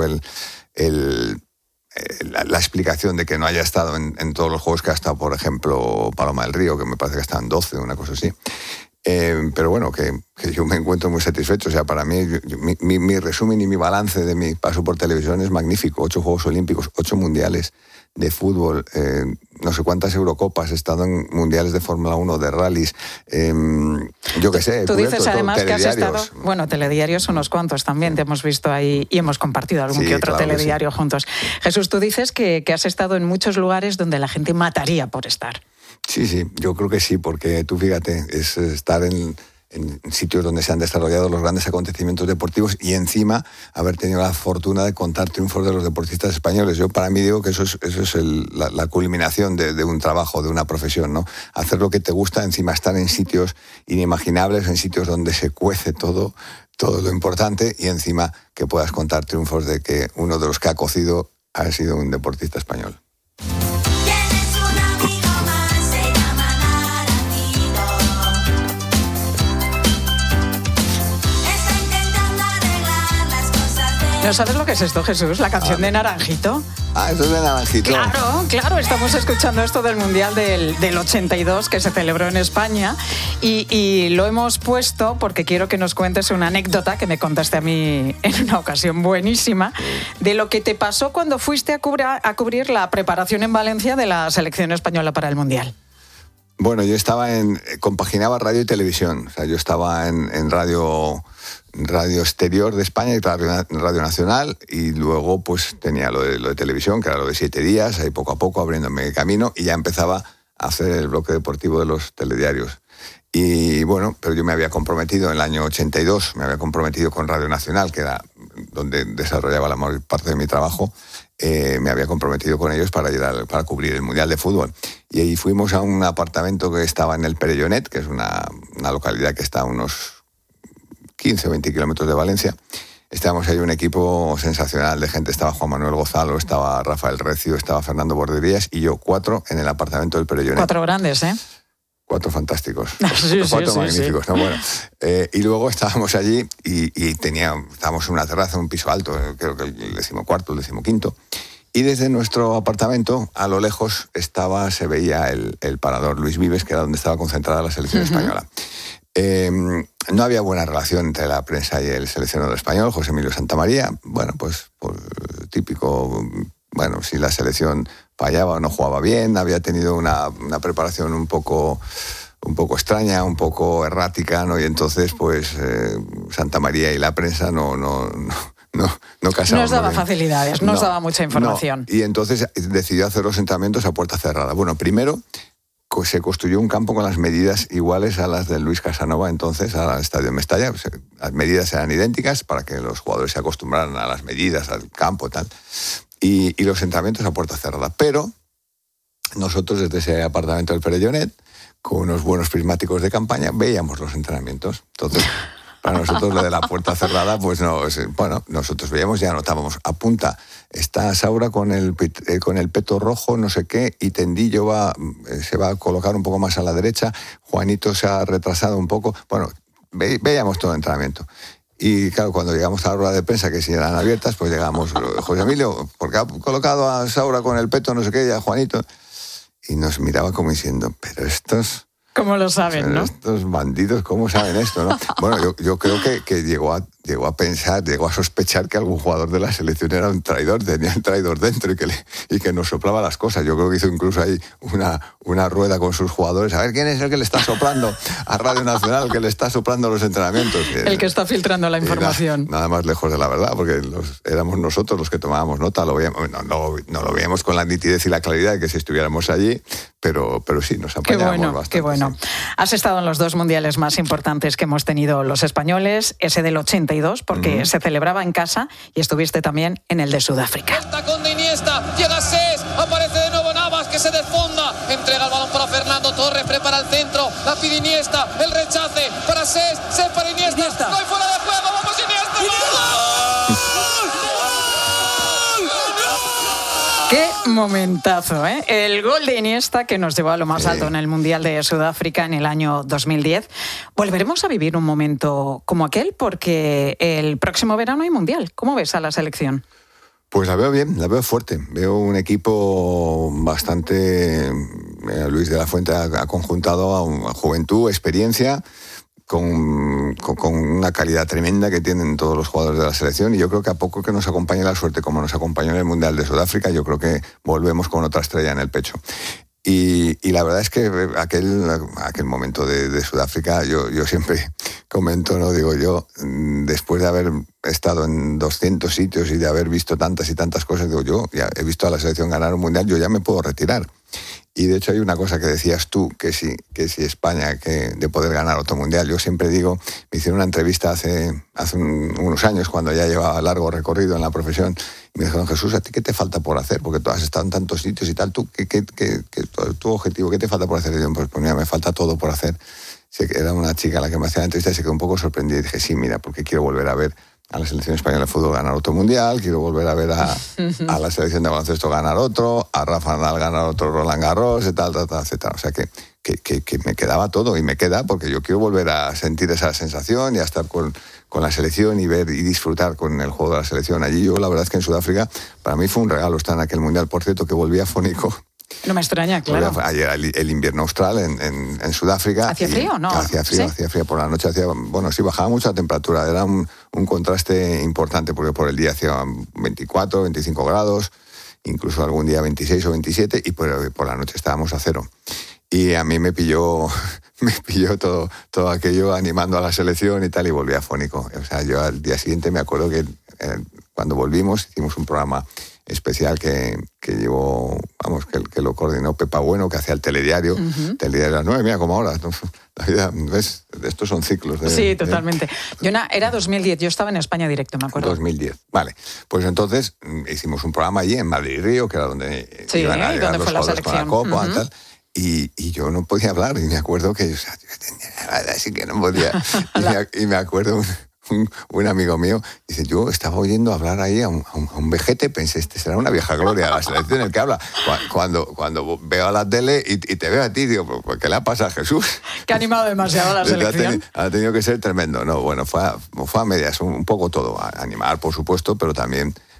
la explicación de que no haya estado en todos los juegos que ha estado, por ejemplo, Paloma del Río, que me parece que está en 12, una cosa así. Pero bueno, que yo me encuentro muy satisfecho. O sea, para mí, mi resumen y mi balance de mi paso por televisión es magnífico. 8 Juegos Olímpicos, 8 mundiales de fútbol, no sé cuántas Eurocopas, he estado en mundiales de Fórmula 1, de rallies, yo qué sé. Tú dices además que has estado, bueno, telediarios unos cuantos también, te hemos visto ahí y hemos compartido algún que otro telediario juntos. Jesús, tú dices que has estado en muchos lugares donde la gente mataría por estar. Sí, yo creo que sí, porque tú fíjate, es estar en sitios donde se han desarrollado los grandes acontecimientos deportivos y encima haber tenido la fortuna de contar triunfos de los deportistas españoles. Yo para mí digo que eso es la culminación de un trabajo, de una profesión, ¿no? Hacer lo que te gusta, encima estar en sitios inimaginables, en sitios donde se cuece todo lo importante, y encima que puedas contar triunfos de que uno de los que ha cocido ha sido un deportista español. ¿No sabes lo que es esto, Jesús? La canción de Naranjito. Ah, eso es de Naranjito. Claro, estamos escuchando esto del Mundial del 82 que se celebró en España y lo hemos puesto porque quiero que nos cuentes una anécdota que me contaste a mí en una ocasión buenísima de lo que te pasó cuando fuiste a cubrir la preparación en Valencia de la selección española para el Mundial. Bueno, yo compaginaba radio y televisión. O sea, yo estaba en radio exterior de España y radio nacional, y luego pues tenía lo de televisión, que era lo de 7 días, ahí poco a poco abriéndome camino, y ya empezaba a hacer el bloque deportivo de los telediarios. Y bueno, pero yo me había comprometido en el año 82, me había comprometido con Radio Nacional, que era donde desarrollaba la mayor parte de mi trabajo. Me había comprometido con ellos para cubrir el Mundial de Fútbol. Y ahí fuimos a un apartamento que estaba en el Perellonet, que es una localidad que está a unos 15 o 20 kilómetros de Valencia. Estábamos ahí un equipo sensacional de gente. Estaba Juan Manuel Gozalo, estaba Rafael Recio, estaba Fernando Borderías y yo, 4 en el apartamento del Perellonet. 4 grandes, ¿eh? 4 fantásticos. 4 magníficos, sí. ¿No? Bueno, y luego estábamos allí y estábamos en una terraza, en un piso alto, creo que el 14º, el 15º. Y desde nuestro apartamento, a lo lejos, se veía el parador Luis Vives, que era donde estaba concentrada la selección española. No había buena relación entre la prensa y el seleccionador español, José Emilio Santamaría. Bueno, pues típico, bueno, si la selección fallaba o no jugaba bien, había tenido una preparación un poco un poco extraña, un poco errática, ¿no? Y entonces, pues, Santa María y la prensa no casaban. No os daba facilidades, no os daba mucha información. No. Y entonces decidió hacer los entrenamientos a puerta cerrada. Bueno, primero se construyó un campo con las medidas iguales a las de Luis Casanova, entonces, al Estadio Mestalla. Las medidas eran idénticas para que los jugadores se acostumbraran a las medidas, al campo, tal. Y los entrenamientos a puerta cerrada. Pero nosotros, desde ese apartamento del Perellonet, con unos buenos prismáticos de campaña, veíamos los entrenamientos. Entonces, para nosotros lo de la puerta cerrada, pues no, bueno, nosotros veíamos, ya notábamos, apunta, está Saura con el peto rojo, no sé qué, y Tendillo se va a colocar un poco más a la derecha, Juanito se ha retrasado un poco, bueno, veíamos todo el entrenamiento. Y claro, cuando llegamos a la rueda de prensa, que si eran abiertas, pues llegamos, José Emilio, porque ha colocado a Saura con el peto, no sé qué, y a Juanito, y nos miraba como diciendo, pero estos... ¿Cómo lo saben, no? Estos bandidos, ¿cómo saben esto, no? Bueno, yo creo que llegó a pensar, llegó a sospechar que algún jugador de la selección era un traidor, tenía el traidor dentro y que nos soplaba las cosas. Yo creo que hizo incluso ahí una rueda con sus jugadores, a ver quién es el que le está soplando a Radio Nacional, el que le está soplando los entrenamientos. El que está filtrando la información. Nada más lejos de la verdad, porque éramos nosotros los que tomábamos nota, no lo veíamos con la nitidez y la claridad de que si estuviéramos allí, pero sí, nos apañábamos bastante. Qué bueno. Sí. Has estado en los 2 mundiales más importantes que hemos tenido los españoles, ese del 82, porque se celebraba en casa, y estuviste también en el de Sudáfrica. El tacón de Iniesta, llega Sés, aparece de nuevo Navas, que se desfonda, entrega el balón para Fernando Torres, prepara el centro, la pide Iniesta, el rechace para Sés para Iniesta, no hay fuera de juego, vamos Iniesta. ¡Qué momentazo, ¿eh? El gol de Iniesta que nos llevó a lo más alto en el Mundial de Sudáfrica en el año 2010. Volveremos a vivir un momento como aquel porque el próximo verano hay Mundial. ¿Cómo ves a la selección? Pues la veo bien, la veo fuerte. Veo un equipo bastante... Luis de la Fuente ha conjuntado a juventud, experiencia, con una calidad tremenda que tienen todos los jugadores de la selección, y yo creo que a poco que nos acompañe la suerte como nos acompañó en el Mundial de Sudáfrica, yo creo que volvemos con otra estrella en el pecho. Y la verdad es que aquel momento de Sudáfrica, yo siempre comento, ¿no? Digo yo, después de haber estado en 200 sitios y de haber visto tantas y tantas cosas, digo yo, ya he visto a la selección ganar un Mundial, yo ya me puedo retirar. Y de hecho hay una cosa que decías tú, que si España, de poder ganar otro Mundial. Yo siempre digo, me hicieron una entrevista hace unos años, cuando ya llevaba largo recorrido en la profesión, y me dijeron, Jesús, ¿a ti qué te falta por hacer? Porque tú has estado en tantos sitios y tal, tu objetivo, ¿qué te falta por hacer? Y yo, pues mira, me falta todo por hacer. Era una chica a la que me hacía la entrevista y se quedó un poco sorprendida y dije, sí, mira, porque quiero volver a ver a la selección española de fútbol ganar otro Mundial, quiero volver a ver a la selección de baloncesto ganar otro, a Rafa Nadal ganar otro Roland Garros, etcétera. O sea que me quedaba todo, y me queda, porque yo quiero volver a sentir esa sensación y a estar con la selección y ver y disfrutar con el juego de la selección. Allí yo, la verdad es que en Sudáfrica, para mí fue un regalo estar en aquel Mundial. Por cierto, que volví afónico. No me extraña, claro. Ayer el invierno austral en Sudáfrica. ¿Hacía frío o no? Hacía frío por la noche. Sí, bajaba mucho la temperatura. Era un contraste importante, porque por el día hacía 24, 25 grados, incluso algún día 26 o 27, y por la noche estábamos a 0. Y a mí me pilló todo aquello animando a la selección y tal, y volví afónico. O sea, yo al día siguiente me acuerdo que cuando volvimos hicimos un programa especial que llevó, que lo coordinó Pepa Bueno, que hacía el telediario. Telediario a las 9, mira, como ahora. La vida, ¿ves? Estos son ciclos. Sí, totalmente. Era 2010, yo estaba en España Directo, me acuerdo. 2010, vale. Pues entonces hicimos un programa allí en Madrid y Río, que era donde iban a llegar los jugadores con la Copa y tal. Y yo no podía hablar, y me acuerdo que así que no podía. Y me acuerdo un amigo mío dice, yo estaba oyendo hablar ahí a un vejete, pensé, este será una vieja gloria de la selección el que habla. Cuando veo a la tele y te veo a ti, digo, ¿qué le ha pasado a Jesús? Que ha animado demasiado a la selección. Ha tenido que ser tremendo. No, bueno, fue a medias, un poco todo. A animar, por supuesto, pero también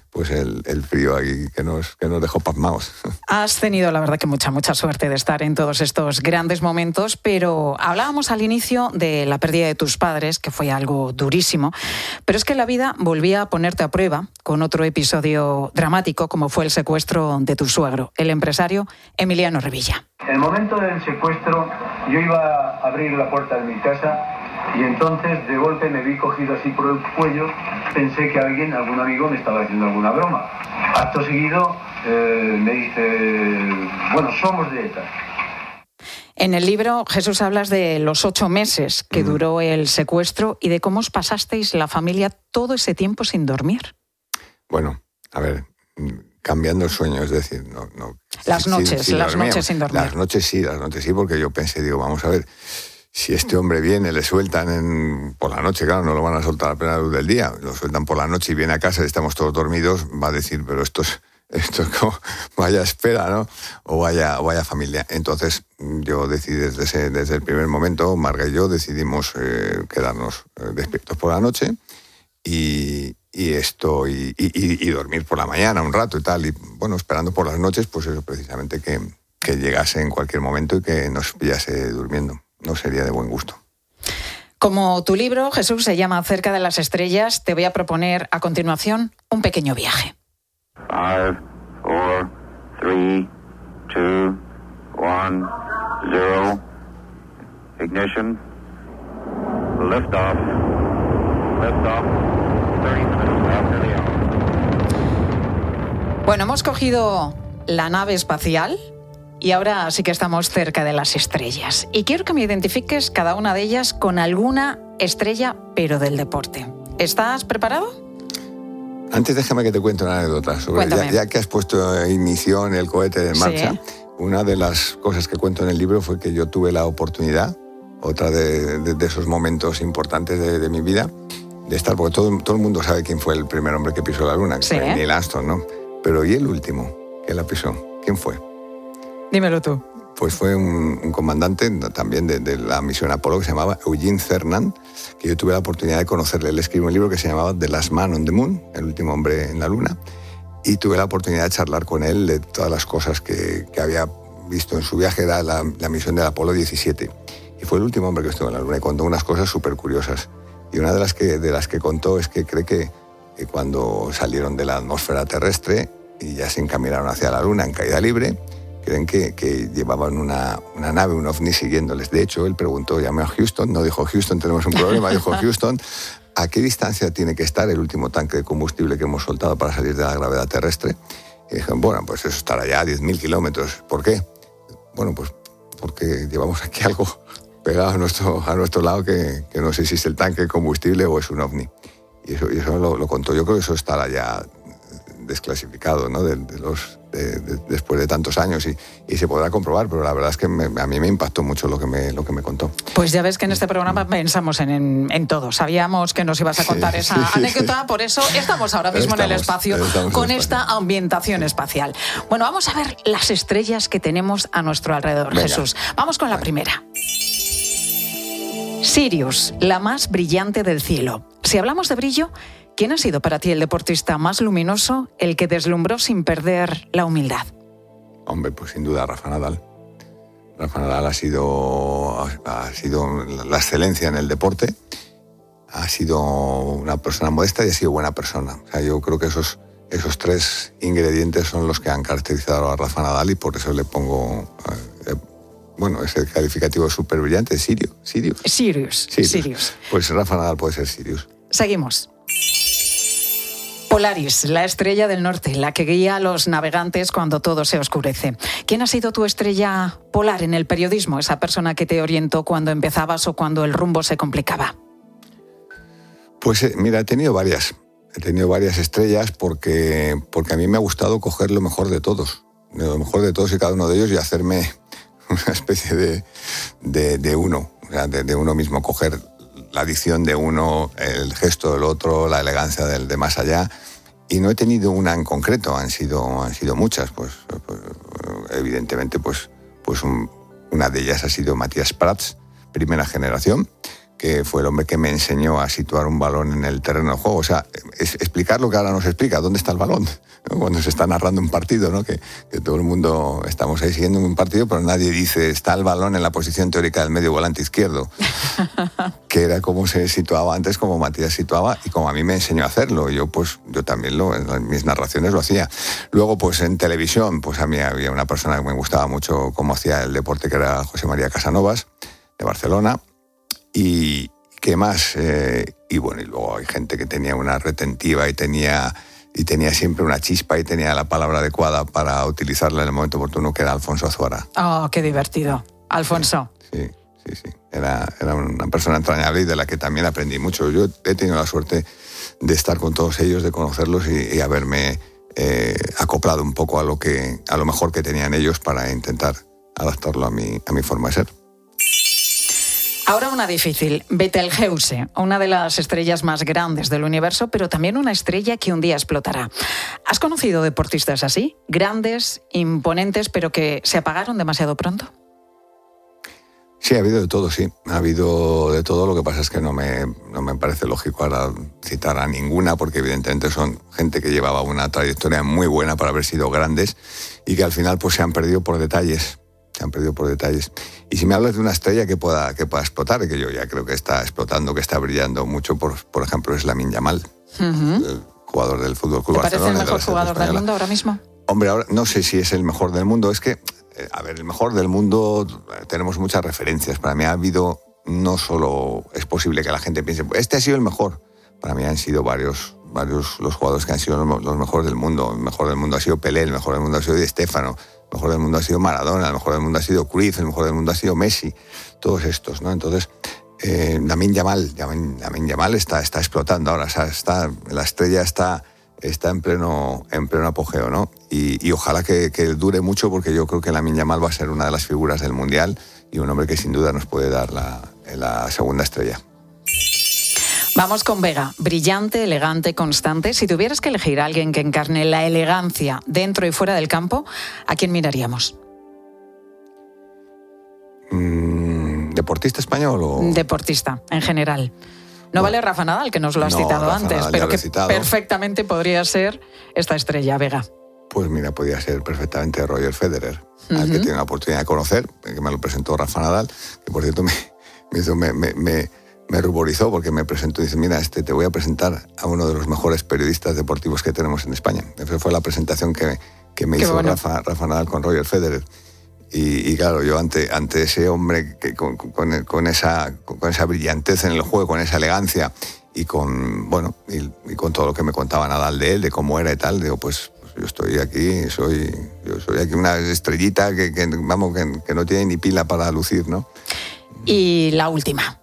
pues el frío aquí que nos dejó pasmados. Has tenido, la verdad, que mucha suerte de estar en todos estos grandes momentos, pero hablábamos al inicio de la pérdida de tus padres, que fue algo durísimo, pero es que la vida volvía a ponerte a prueba con otro episodio dramático, como fue el secuestro de tu suegro, el empresario Emiliano Revilla. En el momento del secuestro, yo iba a abrir la puerta de mi casa y entonces de golpe me vi cogido así por el cuello. Pensé que algún amigo me estaba haciendo alguna broma. Acto seguido me dice, bueno, somos de ETA. En el libro, Jesús, hablas de los 8 meses que duró el secuestro y de cómo os pasasteis la familia todo ese tiempo sin dormir. Bueno, a ver, cambiando el sueño, es decir, no las noches sin dormir. Las noches sí, porque yo pensé, digo, vamos a ver, si este hombre viene, le sueltan por la noche, claro, no lo van a soltar a plena luz del día, lo sueltan por la noche y viene a casa y estamos todos dormidos, va a decir, pero esto es como vaya espera, ¿no? O vaya familia. Entonces yo decidí desde el primer momento, Marga y yo decidimos quedarnos despiertos por la noche y dormir por la mañana un rato y tal, y bueno, esperando por las noches, pues eso precisamente que llegase en cualquier momento y que nos pillase durmiendo. No sería de buen gusto. Como tu libro, Jesús, se llama Cerca de las estrellas, te voy a proponer a continuación un pequeño viaje. 5, 4, 3, 2, 1, 0. Ignition. Lift off. 30 minutes after the hour. Bueno, hemos cogido la nave espacial y ahora sí que estamos cerca de las estrellas. Y quiero que me identifiques cada una de ellas con alguna estrella, pero del deporte. ¿Estás preparado? Antes déjame que te cuente una anécdota. Ya que has puesto ignición, el cohete en marcha, sí. Una de las cosas que cuento en el libro fue que yo tuve la oportunidad, otra de esos momentos importantes de mi vida, de estar, porque todo el mundo sabe quién fue el primer hombre que pisó la Luna, que fue Neil Armstrong, ¿no? Pero ¿y el último que la pisó? ¿Quién fue? Dímelo tú. Pues fue un comandante también de la misión Apolo que se llamaba Eugene Cernan, que yo tuve la oportunidad de conocerle. Él escribió un libro que se llamaba The Last Man on the Moon, el último hombre en la Luna, y tuve la oportunidad de charlar con él de todas las cosas que había visto en su viaje. Era la misión del Apolo 17, y fue el último hombre que estuvo en la Luna, y contó unas cosas súper curiosas. Y una de las que contó es que cree que cuando salieron de la atmósfera terrestre y ya se encaminaron hacia la Luna en caída libre, creen que llevaban una nave, un ovni siguiéndoles. De hecho, él preguntó, llamó a Houston, no dijo Houston, tenemos un problema, dijo Houston, ¿a qué distancia tiene que estar el último tanque de combustible que hemos soltado para salir de la gravedad terrestre? Y dijeron, bueno, pues eso estará ya a 10.000 kilómetros. ¿Por qué? Bueno, pues porque llevamos aquí algo pegado a nuestro lado que no sé si es el tanque de combustible o es un ovni. Y eso lo contó. Yo creo que eso estará ya desclasificado, ¿no? Después de tantos años y se podrá comprobar, pero la verdad es que a mí me impactó mucho lo que me contó. Pues ya ves que en este programa pensamos en todo. Sabíamos que nos ibas a contar esa anécdota, por eso estamos ahora mismo en el espacio con esta ambientación espacial. Bueno, vamos a ver las estrellas que tenemos a nuestro alrededor. Venga. Jesús, vamos con la primera. Sirius, la más brillante del cielo. Si hablamos de brillo, ¿quién ha sido para ti el deportista más luminoso, el que deslumbró sin perder la humildad? Hombre, pues sin duda Rafa Nadal. Rafa Nadal ha sido la excelencia en el deporte, ha sido una persona modesta y ha sido buena persona. O sea, yo creo que esos 3 ingredientes son los que han caracterizado a Rafa Nadal y por eso le pongo... ese calificativo súper brillante, Sirius. Pues Rafa Nadal puede ser Sirius. Seguimos. Polaris, la estrella del norte, la que guía a los navegantes cuando todo se oscurece. ¿Quién ha sido tu estrella polar en el periodismo? Esa persona que te orientó cuando empezabas o cuando el rumbo se complicaba. Pues mira, he tenido varias estrellas porque a mí me ha gustado coger lo mejor de todos y cada uno de ellos y hacerme una especie de uno, o sea, de uno mismo, coger la dicción de uno, el gesto del otro, la elegancia del de más allá. Y no he tenido una en concreto, han sido muchas. Pues evidentemente, una de ellas ha sido Matías Prats, primera generación, que fue el hombre que me enseñó a situar un balón en el terreno de juego. O sea, es explicar lo que ahora nos explica, dónde está el balón, ¿no? Cuando se está narrando un partido, ¿no? Que todo el mundo estamos ahí siguiendo un partido, pero nadie dice, está el balón en la posición teórica del medio volante izquierdo, que era como se situaba antes, como Matías situaba, y como a mí me enseñó a hacerlo. Yo también en mis narraciones lo hacía. Luego, pues en televisión, pues a mí había una persona que me gustaba mucho cómo hacía el deporte, que era José María Casanovas, de Barcelona. Y qué más, y bueno, y luego hay gente que tenía una retentiva y tenía siempre una chispa y tenía la palabra adecuada para utilizarla en el momento oportuno, que era Alfonso Azuara. Oh, qué divertido. Alfonso. Sí. Era una persona entrañable y de la que también aprendí mucho. Yo he tenido la suerte de estar con todos ellos, de conocerlos y haberme acoplado un poco a lo mejor que tenían ellos para intentar adaptarlo a mi forma de ser. Ahora una difícil, Betelgeuse, una de las estrellas más grandes del universo, pero también una estrella que un día explotará. ¿Has conocido deportistas así? Grandes, imponentes, pero que se apagaron demasiado pronto. Sí, ha habido de todo, sí. Ha habido de todo, lo que pasa es que no me parece lógico ahora citar a ninguna, porque evidentemente son gente que llevaba una trayectoria muy buena para haber sido grandes y que al final pues se han perdido por detalles. Y si me hablas de una estrella que pueda explotar, y que yo ya creo que está explotando, que está brillando mucho, por ejemplo, es Lamine Yamal, el jugador del Fútbol Club Barcelona. ¿Te parece el mejor jugador del mundo ahora mismo? Hombre, ahora no sé si es el mejor del mundo. Es que, el mejor del mundo, tenemos muchas referencias. Para mí ha habido, no solo es posible que la gente piense, este ha sido el mejor. Para mí han sido varios los jugadores que han sido los mejores del mundo. El mejor del mundo ha sido Pelé, el mejor del mundo ha sido Di Stéfano, el mejor del mundo ha sido Maradona, el mejor del mundo ha sido Cruyff, el mejor del mundo ha sido Messi, todos estos, ¿no? Entonces, Lamine Yamal está explotando ahora, o sea, la estrella está en pleno apogeo, ¿no? Y ojalá que dure mucho, porque yo creo que Lamine Yamal va a ser una de las figuras del Mundial y un hombre que sin duda nos puede dar la segunda estrella. Vamos con Vega, brillante, elegante, constante. Si tuvieras que elegir a alguien que encarne la elegancia dentro y fuera del campo, ¿a quién miraríamos? ¿Deportista español o...? Deportista, en general. No vale Rafa Nadal, que nos lo has citado Rafa antes, Nadal, pero que citado. Perfectamente podría ser esta estrella, Vega. Pues mira, podría ser perfectamente Roger Federer, al que tiene la oportunidad de conocer, que me lo presentó Rafa Nadal, que por cierto me ruborizó, porque me presentó y dice, mira, te voy a presentar a uno de los mejores periodistas deportivos que tenemos en España. Esa fue la presentación que me hizo bueno. Rafa Nadal con Roger Federer. Y claro, yo ante ese hombre que con esa brillantez en el juego, con esa elegancia y con todo lo que me contaba Nadal de él, de cómo era y tal, digo, pues yo estoy aquí, soy aquí una estrellita que no tiene ni pila para lucir, ¿no? Y la última.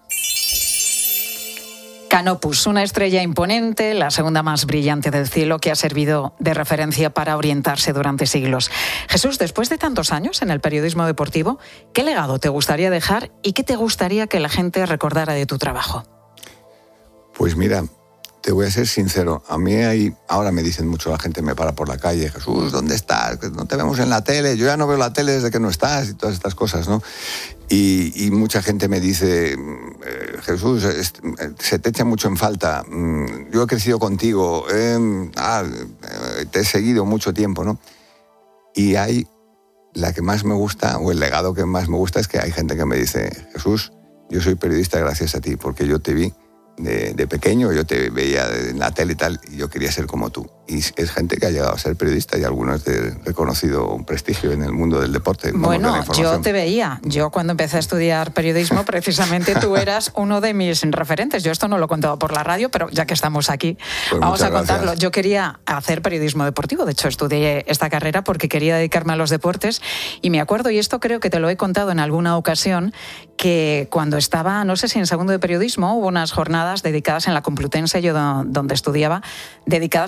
Canopus, una estrella imponente, la segunda más brillante del cielo, que ha servido de referencia para orientarse durante siglos. Jesús, después de tantos años en el periodismo deportivo, ¿qué legado te gustaría dejar y qué te gustaría que la gente recordara de tu trabajo? Pues mira, te voy a ser sincero. A mí ahora me dicen mucho, la gente me para por la calle, Jesús, ¿dónde estás? No te vemos en la tele, yo ya no veo la tele desde que no estás, y todas estas cosas, ¿no? Y mucha gente me dice, Jesús, se te echa mucho en falta, yo he crecido contigo, te he seguido mucho tiempo, ¿no? Y la que más me gusta, o el legado que más me gusta, es que hay gente que me dice, Jesús, yo soy periodista gracias a ti, porque yo te vi de pequeño, yo te veía en la tele y tal, y yo quería ser como tú. Y es gente que ha llegado a ser periodista y algunos de reconocido prestigio en el mundo del deporte. Bueno, yo te veía. Yo cuando empecé a estudiar periodismo, precisamente tú eras uno de mis referentes. Yo esto no lo he contado por la radio, pero ya que estamos aquí, pues vamos a contarlo. Gracias. Yo quería hacer periodismo deportivo. De hecho, estudié esta carrera porque quería dedicarme a los deportes. Y me acuerdo, y esto creo que te lo he contado en alguna ocasión, que cuando estaba, no sé si en segundo de periodismo, hubo unas jornadas dedicadas en la Complutense, yo donde estudiaba, dedicadas al periodismo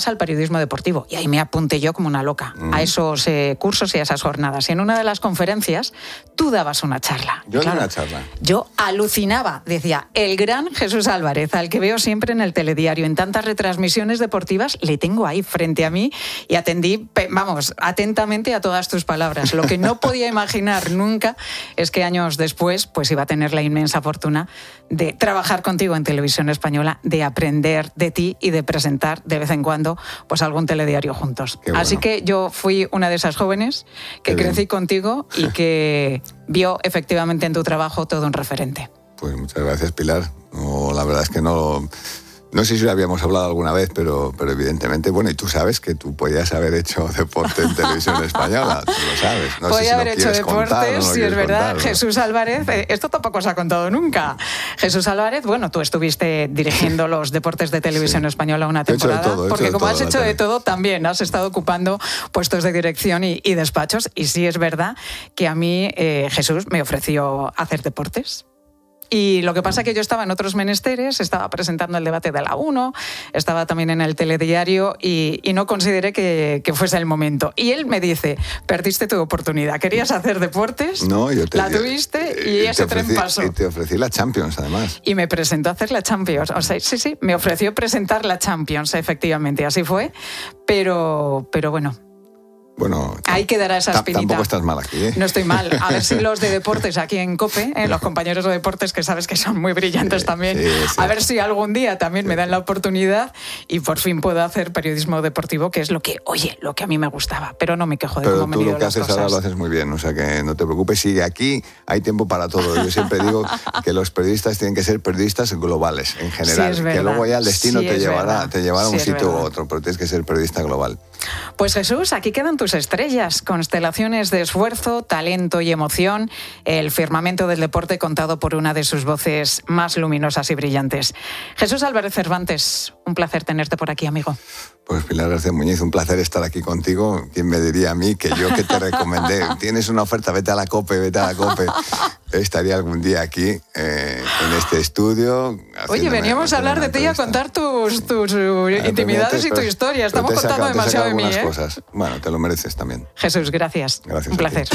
periodismo deportivo. Y ahí me apunté yo como una loca a esos cursos y a esas jornadas. Y en una de las conferencias tú dabas una charla. Yo di una charla. Yo alucinaba, decía, el gran Jesús Álvarez, al que veo siempre en el telediario, en tantas retransmisiones deportivas, le tengo ahí frente a mí y atendí, atentamente a todas tus palabras. Lo que no podía imaginar nunca es que años después pues iba a tener la inmensa fortuna de trabajar contigo en Televisión Española, de aprender de ti y de presentar de vez en cuando pues algún telediario juntos. Qué bueno. Así que yo fui una de esas jóvenes que crecí contigo y que vio efectivamente en tu trabajo todo un referente. Pues muchas gracias, Pilar. No, la verdad es que no sé si lo habíamos hablado alguna vez, pero evidentemente, bueno, y tú sabes que tú podías haber hecho deporte en Televisión Española, tú lo sabes. No Podía sé si haber lo hecho quieres deportes, contar, no si es verdad. contar, ¿no? Jesús Álvarez, esto tampoco se ha contado nunca. Jesús Álvarez, bueno, tú estuviste dirigiendo los deportes de Televisión Española una temporada, porque como has hecho de todo, también has estado ocupando puestos de dirección y despachos, y sí es verdad que a mí Jesús me ofreció hacer deportes. Y lo que pasa es que yo estaba en otros menesteres, estaba presentando el debate de la 1, estaba también en el telediario y no consideré que fuese el momento. Y él me dice, perdiste tu oportunidad, querías hacer deportes, no, la tuviste y ese tren pasó. Y te ofrecí la Champions, además. Y me presentó a hacer la Champions. O sea, sí, me ofreció presentar la Champions, efectivamente, así fue. Pero bueno... Bueno, ahí quedará esa espinita. Tampoco estás mal aquí, ¿eh? No estoy mal. A ver si los de deportes aquí en COPE, los compañeros de deportes que sabes que son muy brillantes también, sí. A ver si algún día también me dan la oportunidad y por fin puedo hacer periodismo deportivo, que es lo que a mí me gustaba. Pero no me quejo de cómo me han ido las cosas. Pero tú lo que haces ahora lo haces muy bien, o sea que no te preocupes. Sigue aquí, hay tiempo para todo. Yo siempre digo que los periodistas tienen que ser periodistas globales, en general. Sí, es verdad. Que luego ya el destino te llevará a un sitio u otro, pero tienes que ser periodista global. Pues Jesús, aquí quedan tus estrellas, constelaciones de esfuerzo, talento y emoción, el firmamento del deporte contado por una de sus voces más luminosas y brillantes. Jesús Álvarez Cervantes, un placer tenerte por aquí, amigo. Pues Pilar García Muñiz, un placer estar aquí contigo. ¿Quién me diría a mí que yo que te recomendé? Tienes una oferta, vete a la COPE. Estaría algún día aquí en este estudio. Oye, veníamos a hablar de ti y a contar tus intimidades y tu historia. Estamos contando demasiado de mí, ¿eh? Cosas. Bueno, te lo mereces también. Jesús, gracias. Gracias. Un placer.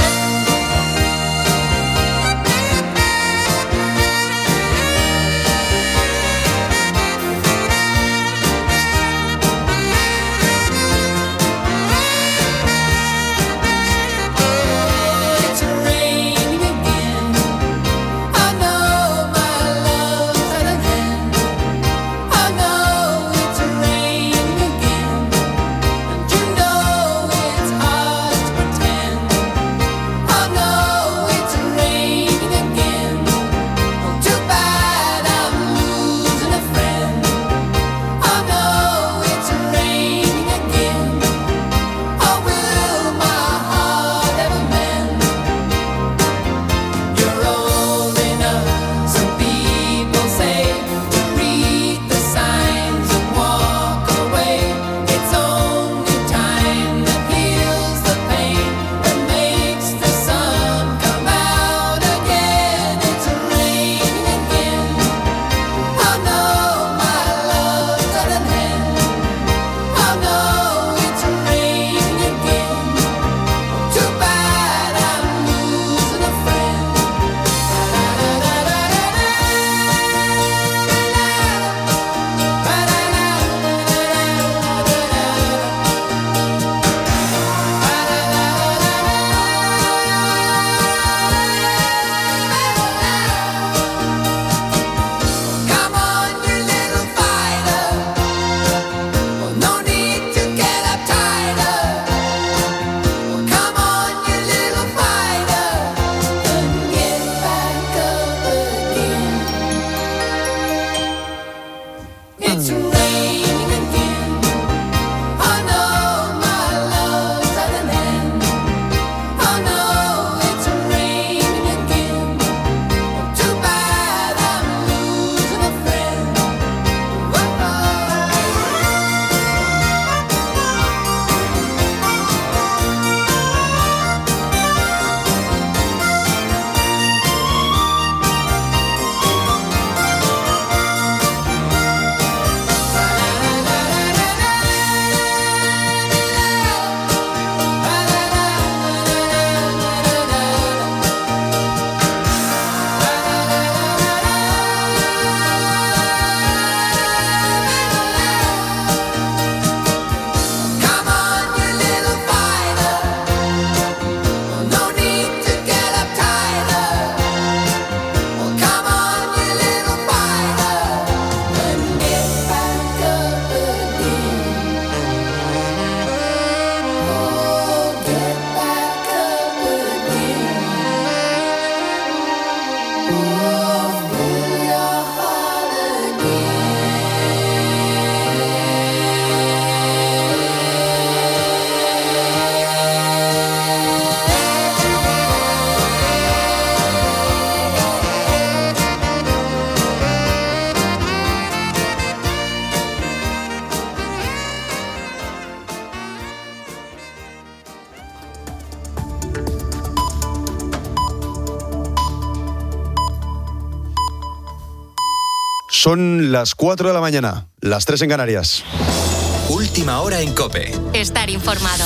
Son las 4 de la mañana, las 3 en Canarias. Última hora en COPE. Estar informado.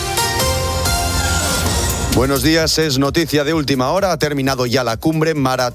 Buenos días, es noticia de última hora. Ha terminado ya la cumbre maratón.